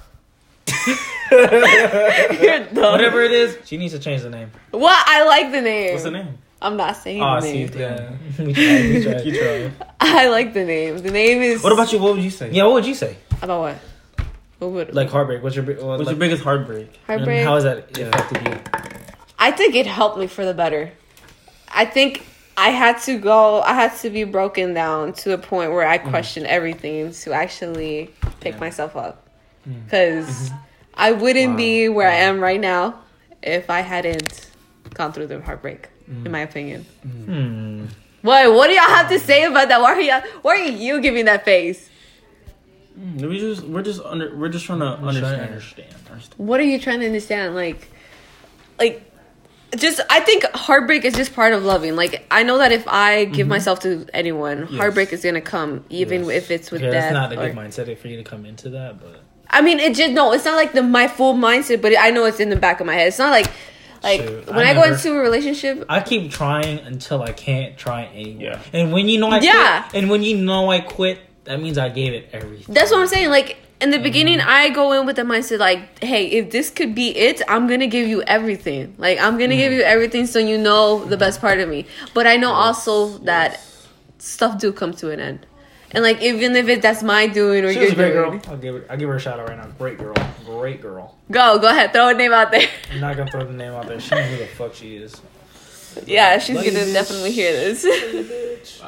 you're dumb. whatever it is, she needs to change the name. What? I like the name. What's the name? I'm not saying Ah, the see, name. yeah. we tried. We tried. You try. I like the name. The name is. What about you? What would you say? Yeah. What would you say? About what? What would Like heartbreak. What's your big? What, What's like, your biggest heartbreak? heartbreak? and How has that Yeah. affected you? I think it helped me for the better. I think I had to go. I had to be broken down to a point where I questioned everything to actually pick Yeah. myself up. Because I wouldn't be Wow. where I am right now if I hadn't gone through the heartbreak. In my opinion. Hmm. What? What do y'all have to say about that? Why are y'all? Why are you giving that face? We just we're just under we're just trying to I'm understand. trying to understand. understand. What are you trying to understand? Like, like, just I think heartbreak is just part of loving. Like, I know that if I give Mm-hmm. myself to anyone, Yes. heartbreak is gonna come, even Yes. if it's with Okay, death. that's not a or- good mindset for you to come into that, but I mean, it just no. It's not like the my full mindset, but I know it's in the back of my head. It's not like like Shoot, when I I, go never- into a relationship. I keep trying until I can't try anymore. Yeah. And when you know I Yeah. quit, and when you know I quit, that means I gave it everything. That's what I'm saying. Like in the Mm-hmm. beginning, I go in with the mindset like, hey, if this could be it, I'm gonna give you everything. Like I'm gonna give Mm-hmm. you everything, so you know the best part of me. But I know also that stuff do come to an end. And like even if it that's my doing or She your was a great doing, girl. I'll give her. I'll give her a shout out right now. Great girl. Great girl. go go ahead, throw a name out there. I'm not gonna throw the name out there. She knows who the fuck she is. Yeah, she's Lady gonna bitch. definitely hear this.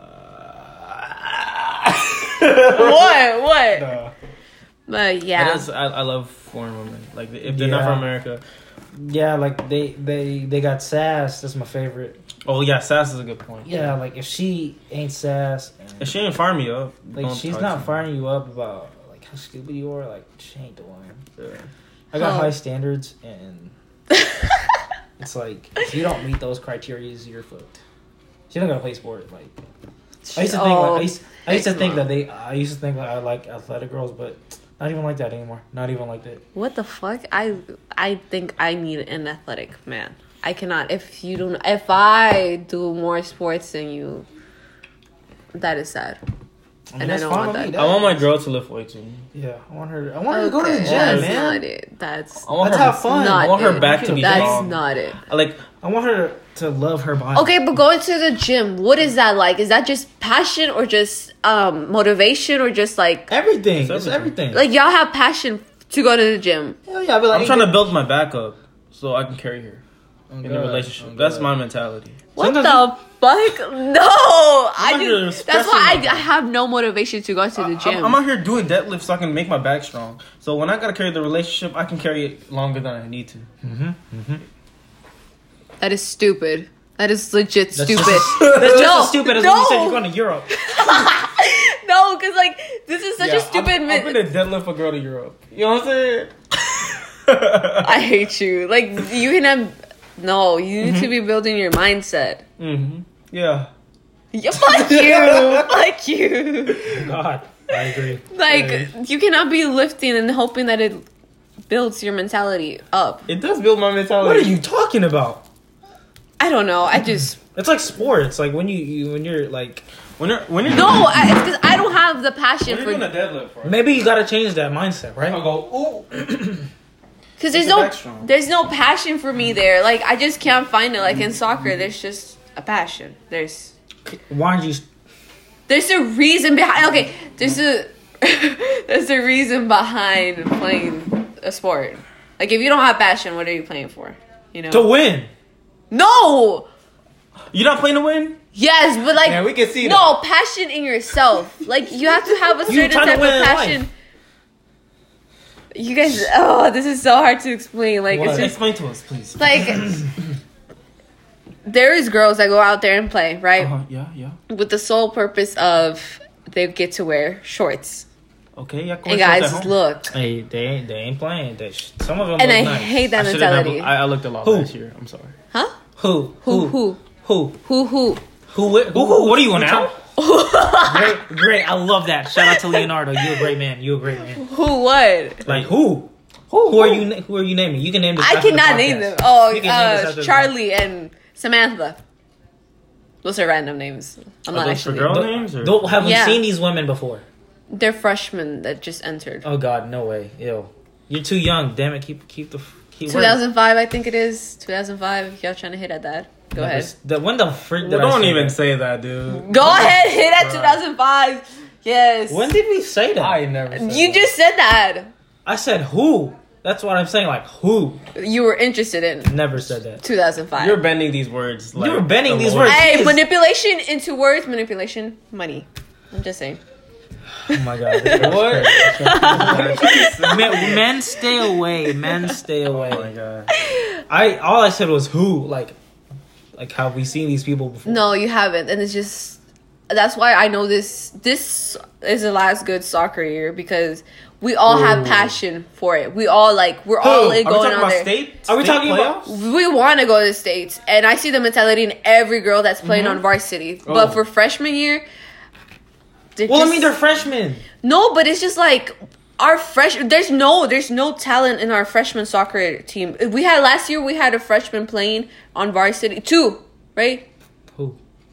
Uh, what? What? no. But I, yeah. just, I I love foreign women. Like if they're not Yeah. from America. Yeah, like they they they got sass. That's my favorite. Oh yeah, sass is a good point. Yeah, like if she ain't sass, and, If she ain't fire me up, like don't she's talk not to me. firing you up about like how stupid you are, like she ain't the one. Yeah. I got Huh. high standards, and it's like if you don't meet those criteria, you're fucked. She don't gotta play sport. Like I used to think, Oh, like, I used, I used to it's think not. that they. I used to think that I like athletic girls, but not even like that anymore. Not even like that. What the fuck? I I think I need an athletic man. I cannot. If you don't, if I do more sports than you, that is sad. I mean, And I that's don't fine want with that. me. I want my girl to lift weights. too. Yeah, I want her. I want her to go to the Okay, gym, that's man. not it. That's I want Let's her. have fun. Not I want her it. back to be that's strong. not it. I like I want her to love her body. Okay, but going to the gym, what is that like? Is that just passion or just um motivation or just like Everything. It's It's everything. everything. like y'all have passion to go to the gym? Hell yeah, I'll be like, I'm trying to build my back up so I can carry her Oh, in God. a relationship. Oh, That's God. my mentality. What Sometimes the fuck? No, I out here just that's why expressing I, I have no motivation to go to the I- gym. I'm, I'm out here doing deadlifts so I can make my back strong. So when I gotta carry the relationship, I can carry it longer than I need to. Mm-hmm. Mm-hmm. That is stupid. That is legit That's stupid. just, that's just No, as stupid as no. when you said you're going to Europe. No, because like this is such Yeah, a stupid. I'm, mi- I'm gonna deadlift a girl to Europe. You know what I'm saying? I hate you. Like you can have. No, you need to be building your mindset. Mm-hmm. Yeah. Yeah, fuck you. Fuck you. God, I agree. Like you cannot be lifting and hoping that it builds your mentality up. It does build my mentality. What are you talking about? I don't know. I just It's like sports. Like when you, you when you're like, When you're when you're no. I, it's because I don't have the passion when you're for. doing a deadlift, right? maybe you got to change that mindset, right? I'll go. Ooh. Because there's Make your no back strong. there's no passion for me there. Like I just can't find it. Like in soccer, there's just a passion. There's Why don't you? there's a reason behind. Okay, there's a there's a reason behind playing a sport. Like if you don't have passion, what are you playing for? You know. To win. No. You're not playing to win? Yes, but like Yeah, we can see no passion in yourself. Like you have to have a You certain trying to type win of in passion. life. You guys, oh, this is so hard to explain. Like What? it's just Explain to us, please. like there is girls that go out there and play, right? Uh-huh. Yeah, yeah. With the sole purpose of they get to wear shorts. Okay, yeah. And guys, look, Hey, they ain't they ain't playing. They sh- some of them. and look I nice. hate that I, should've mentality. never, I, I looked a lot Who? last year. I'm sorry. Huh? Who Who? Who? who Who? Who? who who who, who what are you Who now? great, great. I love that. Shout out to Leonardo. You're a great man. You're a great man. Who? What? Like who? Who? Who are you? na- Who are you naming? You can name. This I after the cannot name podcast. them. Oh, You can name this uh, after the Charlie and Samantha. Those are random names. I'm Are not those for actually. girl Don't- names? Or? Don't have we Yeah. seen these women before? They're freshmen that just entered. Oh God, no way. Ew. You're too young. Damn it. Keep keep the keep. two thousand five, I think it is. two thousand five. Y'all trying to hit at that? Go Never ahead. s- The, when the freak Well, did I don't say even that? say that, dude. Go ahead, hit at God. two thousand five. Yes. When did we say that? I never said You that. just said that. I said who. That's what I'm saying. Like who? You were interested in Never said that. two thousand five. You're bending these words. Like, You're bending the these Lord. words. Hey, Jeez. manipulation into words, manipulation, money. I'm just saying. Oh my God. What? men, men stay away. Men stay away. Oh my god. I all I said was who. Like, like have we seen these people before? No, you haven't, and it's just that's why I know this. This is the last good soccer year because we all Ooh. have passion for it. We all like we're Who? all in going Are we talking on about there. state? Are we state talking playoffs? about? We want to go to the States, and I see the mentality in every girl that's playing mm-hmm. on varsity. Oh. But for freshman year, well, just, I mean they're freshmen. No, but it's just like our fresh. There's no, there's no talent in our freshman soccer team. We had last year. We had a freshman playing on varsity. Two, right? Who?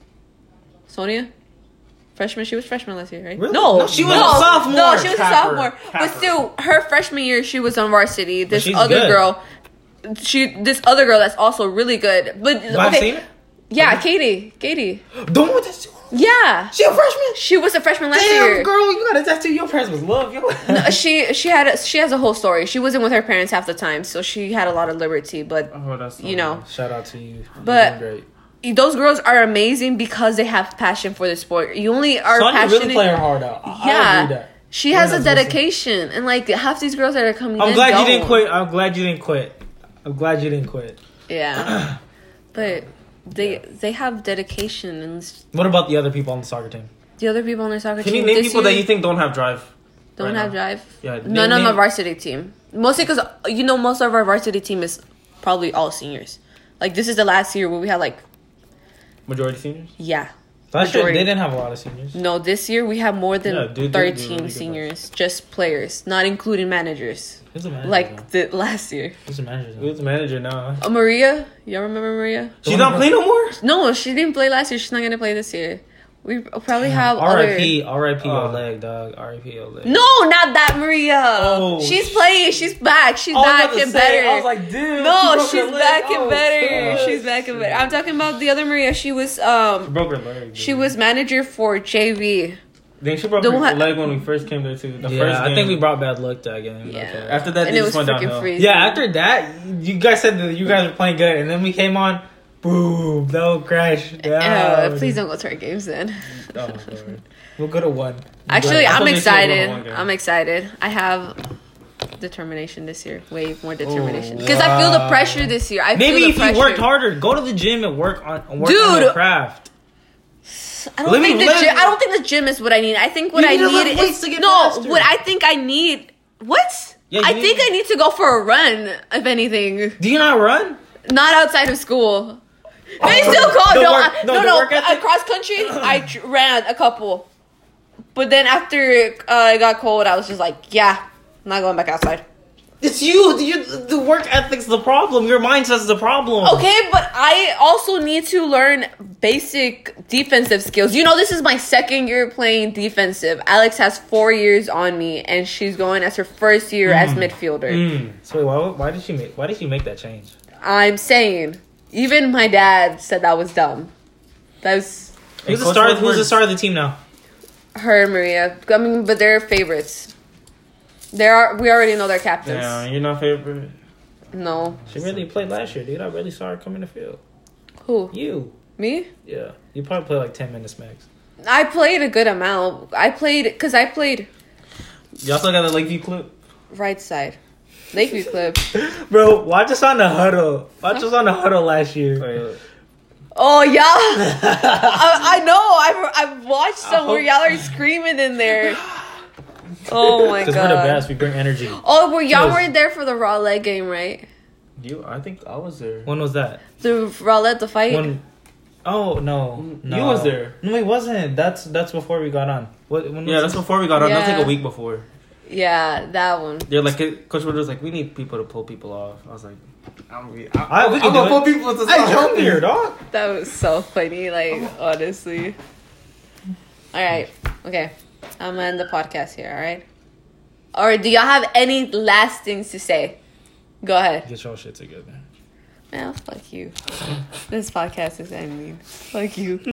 Sonia. Freshman, she was freshman last year, right? Really? No, no, she was no, a sophomore. No, she was Capper. a sophomore. Capper. But still, her freshman year, she was on varsity. This other good. girl, she, this other girl that's also really good. But Have I okay, seen it? yeah, Katie, Katie. The one with the Yeah, she a freshman. she was a freshman last Damn, year. girl, you got a tattoo. Your parents was love, yo. No, she she had a, she has a whole story. She wasn't with her parents half the time, so she had a lot of liberty. But Oh, that's so you know, nice. Shout out to you. But- You're doing great. those girls are amazing because they have passion for the sport. You only are Sonya passionate. really playing her heart out. I, I Yeah. agree that. She has We're a not dedication, and like half these girls that are coming I'm in glad you don't. didn't quit. I'm glad you didn't quit. I'm glad you didn't quit. Yeah, but they they have dedication, and What about the other people on the soccer team? the other people on their soccer Can team you name this people year that you think don't have drive? don't right have now? drive. Yeah, None name- on the name- varsity team, mostly because you know most of our varsity team is probably all seniors. Like this is the last year where we had like Majority seniors. yeah. Last year Majority. they didn't have a lot of seniors. No, this year we have more than Yeah, dude, dude, thirteen dude, really good seniors, just players, not including managers. Who's the manager? Like the last year. Who's the manager? Who's the manager now? Uh, Maria, y'all remember Maria? She's not playing no more. No, she didn't play last year. She's not gonna play this year. We probably have R I P. other. R I P. Oh. Oleg, dog. R I P. Oleg. No, not that Maria. Oh, she's sh- playing. She's back. She's I was back about to and say, better. I was like, dude. no, she broke she's her leg. back and Oh, better. fuck. She's back and better. I'm talking about the other Maria. She was um. Broke her leg. Dude. She was manager for J V. Then she broke The her one- leg when we first came there too. The Yeah, first game. I think we brought bad luck that game. Yeah. Okay. After that, And they it was just went freaking downhill. freezing. Yeah, after that, you guys said that you guys were playing good, and then we came on. Boom! No crash. down. Uh, please don't go to our games then. Oh, Lord. We'll go to one. Actually, I I'm thought they said excited. one game. I'm excited. I have determination this year. Way more determination Oh, because I feel the wow. pressure this year. I Maybe feel the if you pressure. worked harder, go to the gym and work on work Dude. on your craft. I don't Let me- think the let- gym. I don't think the gym is what I need. I think what You I need to need lift weights is to get no. faster. What I think I need. What? Yeah, you I need think to- I need to go for a run. If anything, Do you not run? not outside of school. Oh, They still call the no, work- I- no, no, the no. work ethic? Across country, I tr- ran a couple, but then after uh, it got cold, I was just like, yeah, I'm not going back outside. It's you. you. The work ethic's the problem. Your mindset's the problem. Okay, but I also need to learn basic defensive skills. You know, this is my second year playing defensive. Alex has four years on me, and she's going as her first year as midfielder. Mm. So wait, why, why did she make? Why did she make that change? I'm saying, even my dad said that was dumb. That was Who's the Coach star? Wentz Who's the works. star of the team now? her and Maria. I mean, but they're favorites. They are. We already know their captains. Yeah, you're not favorite. No. She really played last year, dude. I really saw her come in the field. Who? You. Me? Yeah. You probably played like ten minutes max. I played a good amount. I played because I played Y'all still got the Lakeview clip? right side. Lakeview Clip. Bro, watch us on the huddle. Watch us on the huddle last year. Wait, Oh yeah, I, I know. I've I've watched some where hope- y'all are screaming in there. Oh my god. Because we're the best. We bring energy. Oh, well, y'all Yes. weren't there for the Rowlett game, right? you? I think I was there. When was that? The Rowlett, the fight. When? Oh no, no. You was there. No, it wasn't. That's that's before we got on. What? When Yeah, was that's it? before we got on. That's like Yeah. a week before. Yeah, that one. They're like, Coach Wood was like, we need people to pull people off. I was like, I'm, I, I- we can I'm do gonna it. pull people to Hey, jump here, dog. That was so funny. Like honestly. All right. Okay. I'm gonna end the podcast here. All right. All right. Do y'all have any last things to say? Go ahead. Get your shit together. Man, fuck you. This podcast is ending. Fuck you.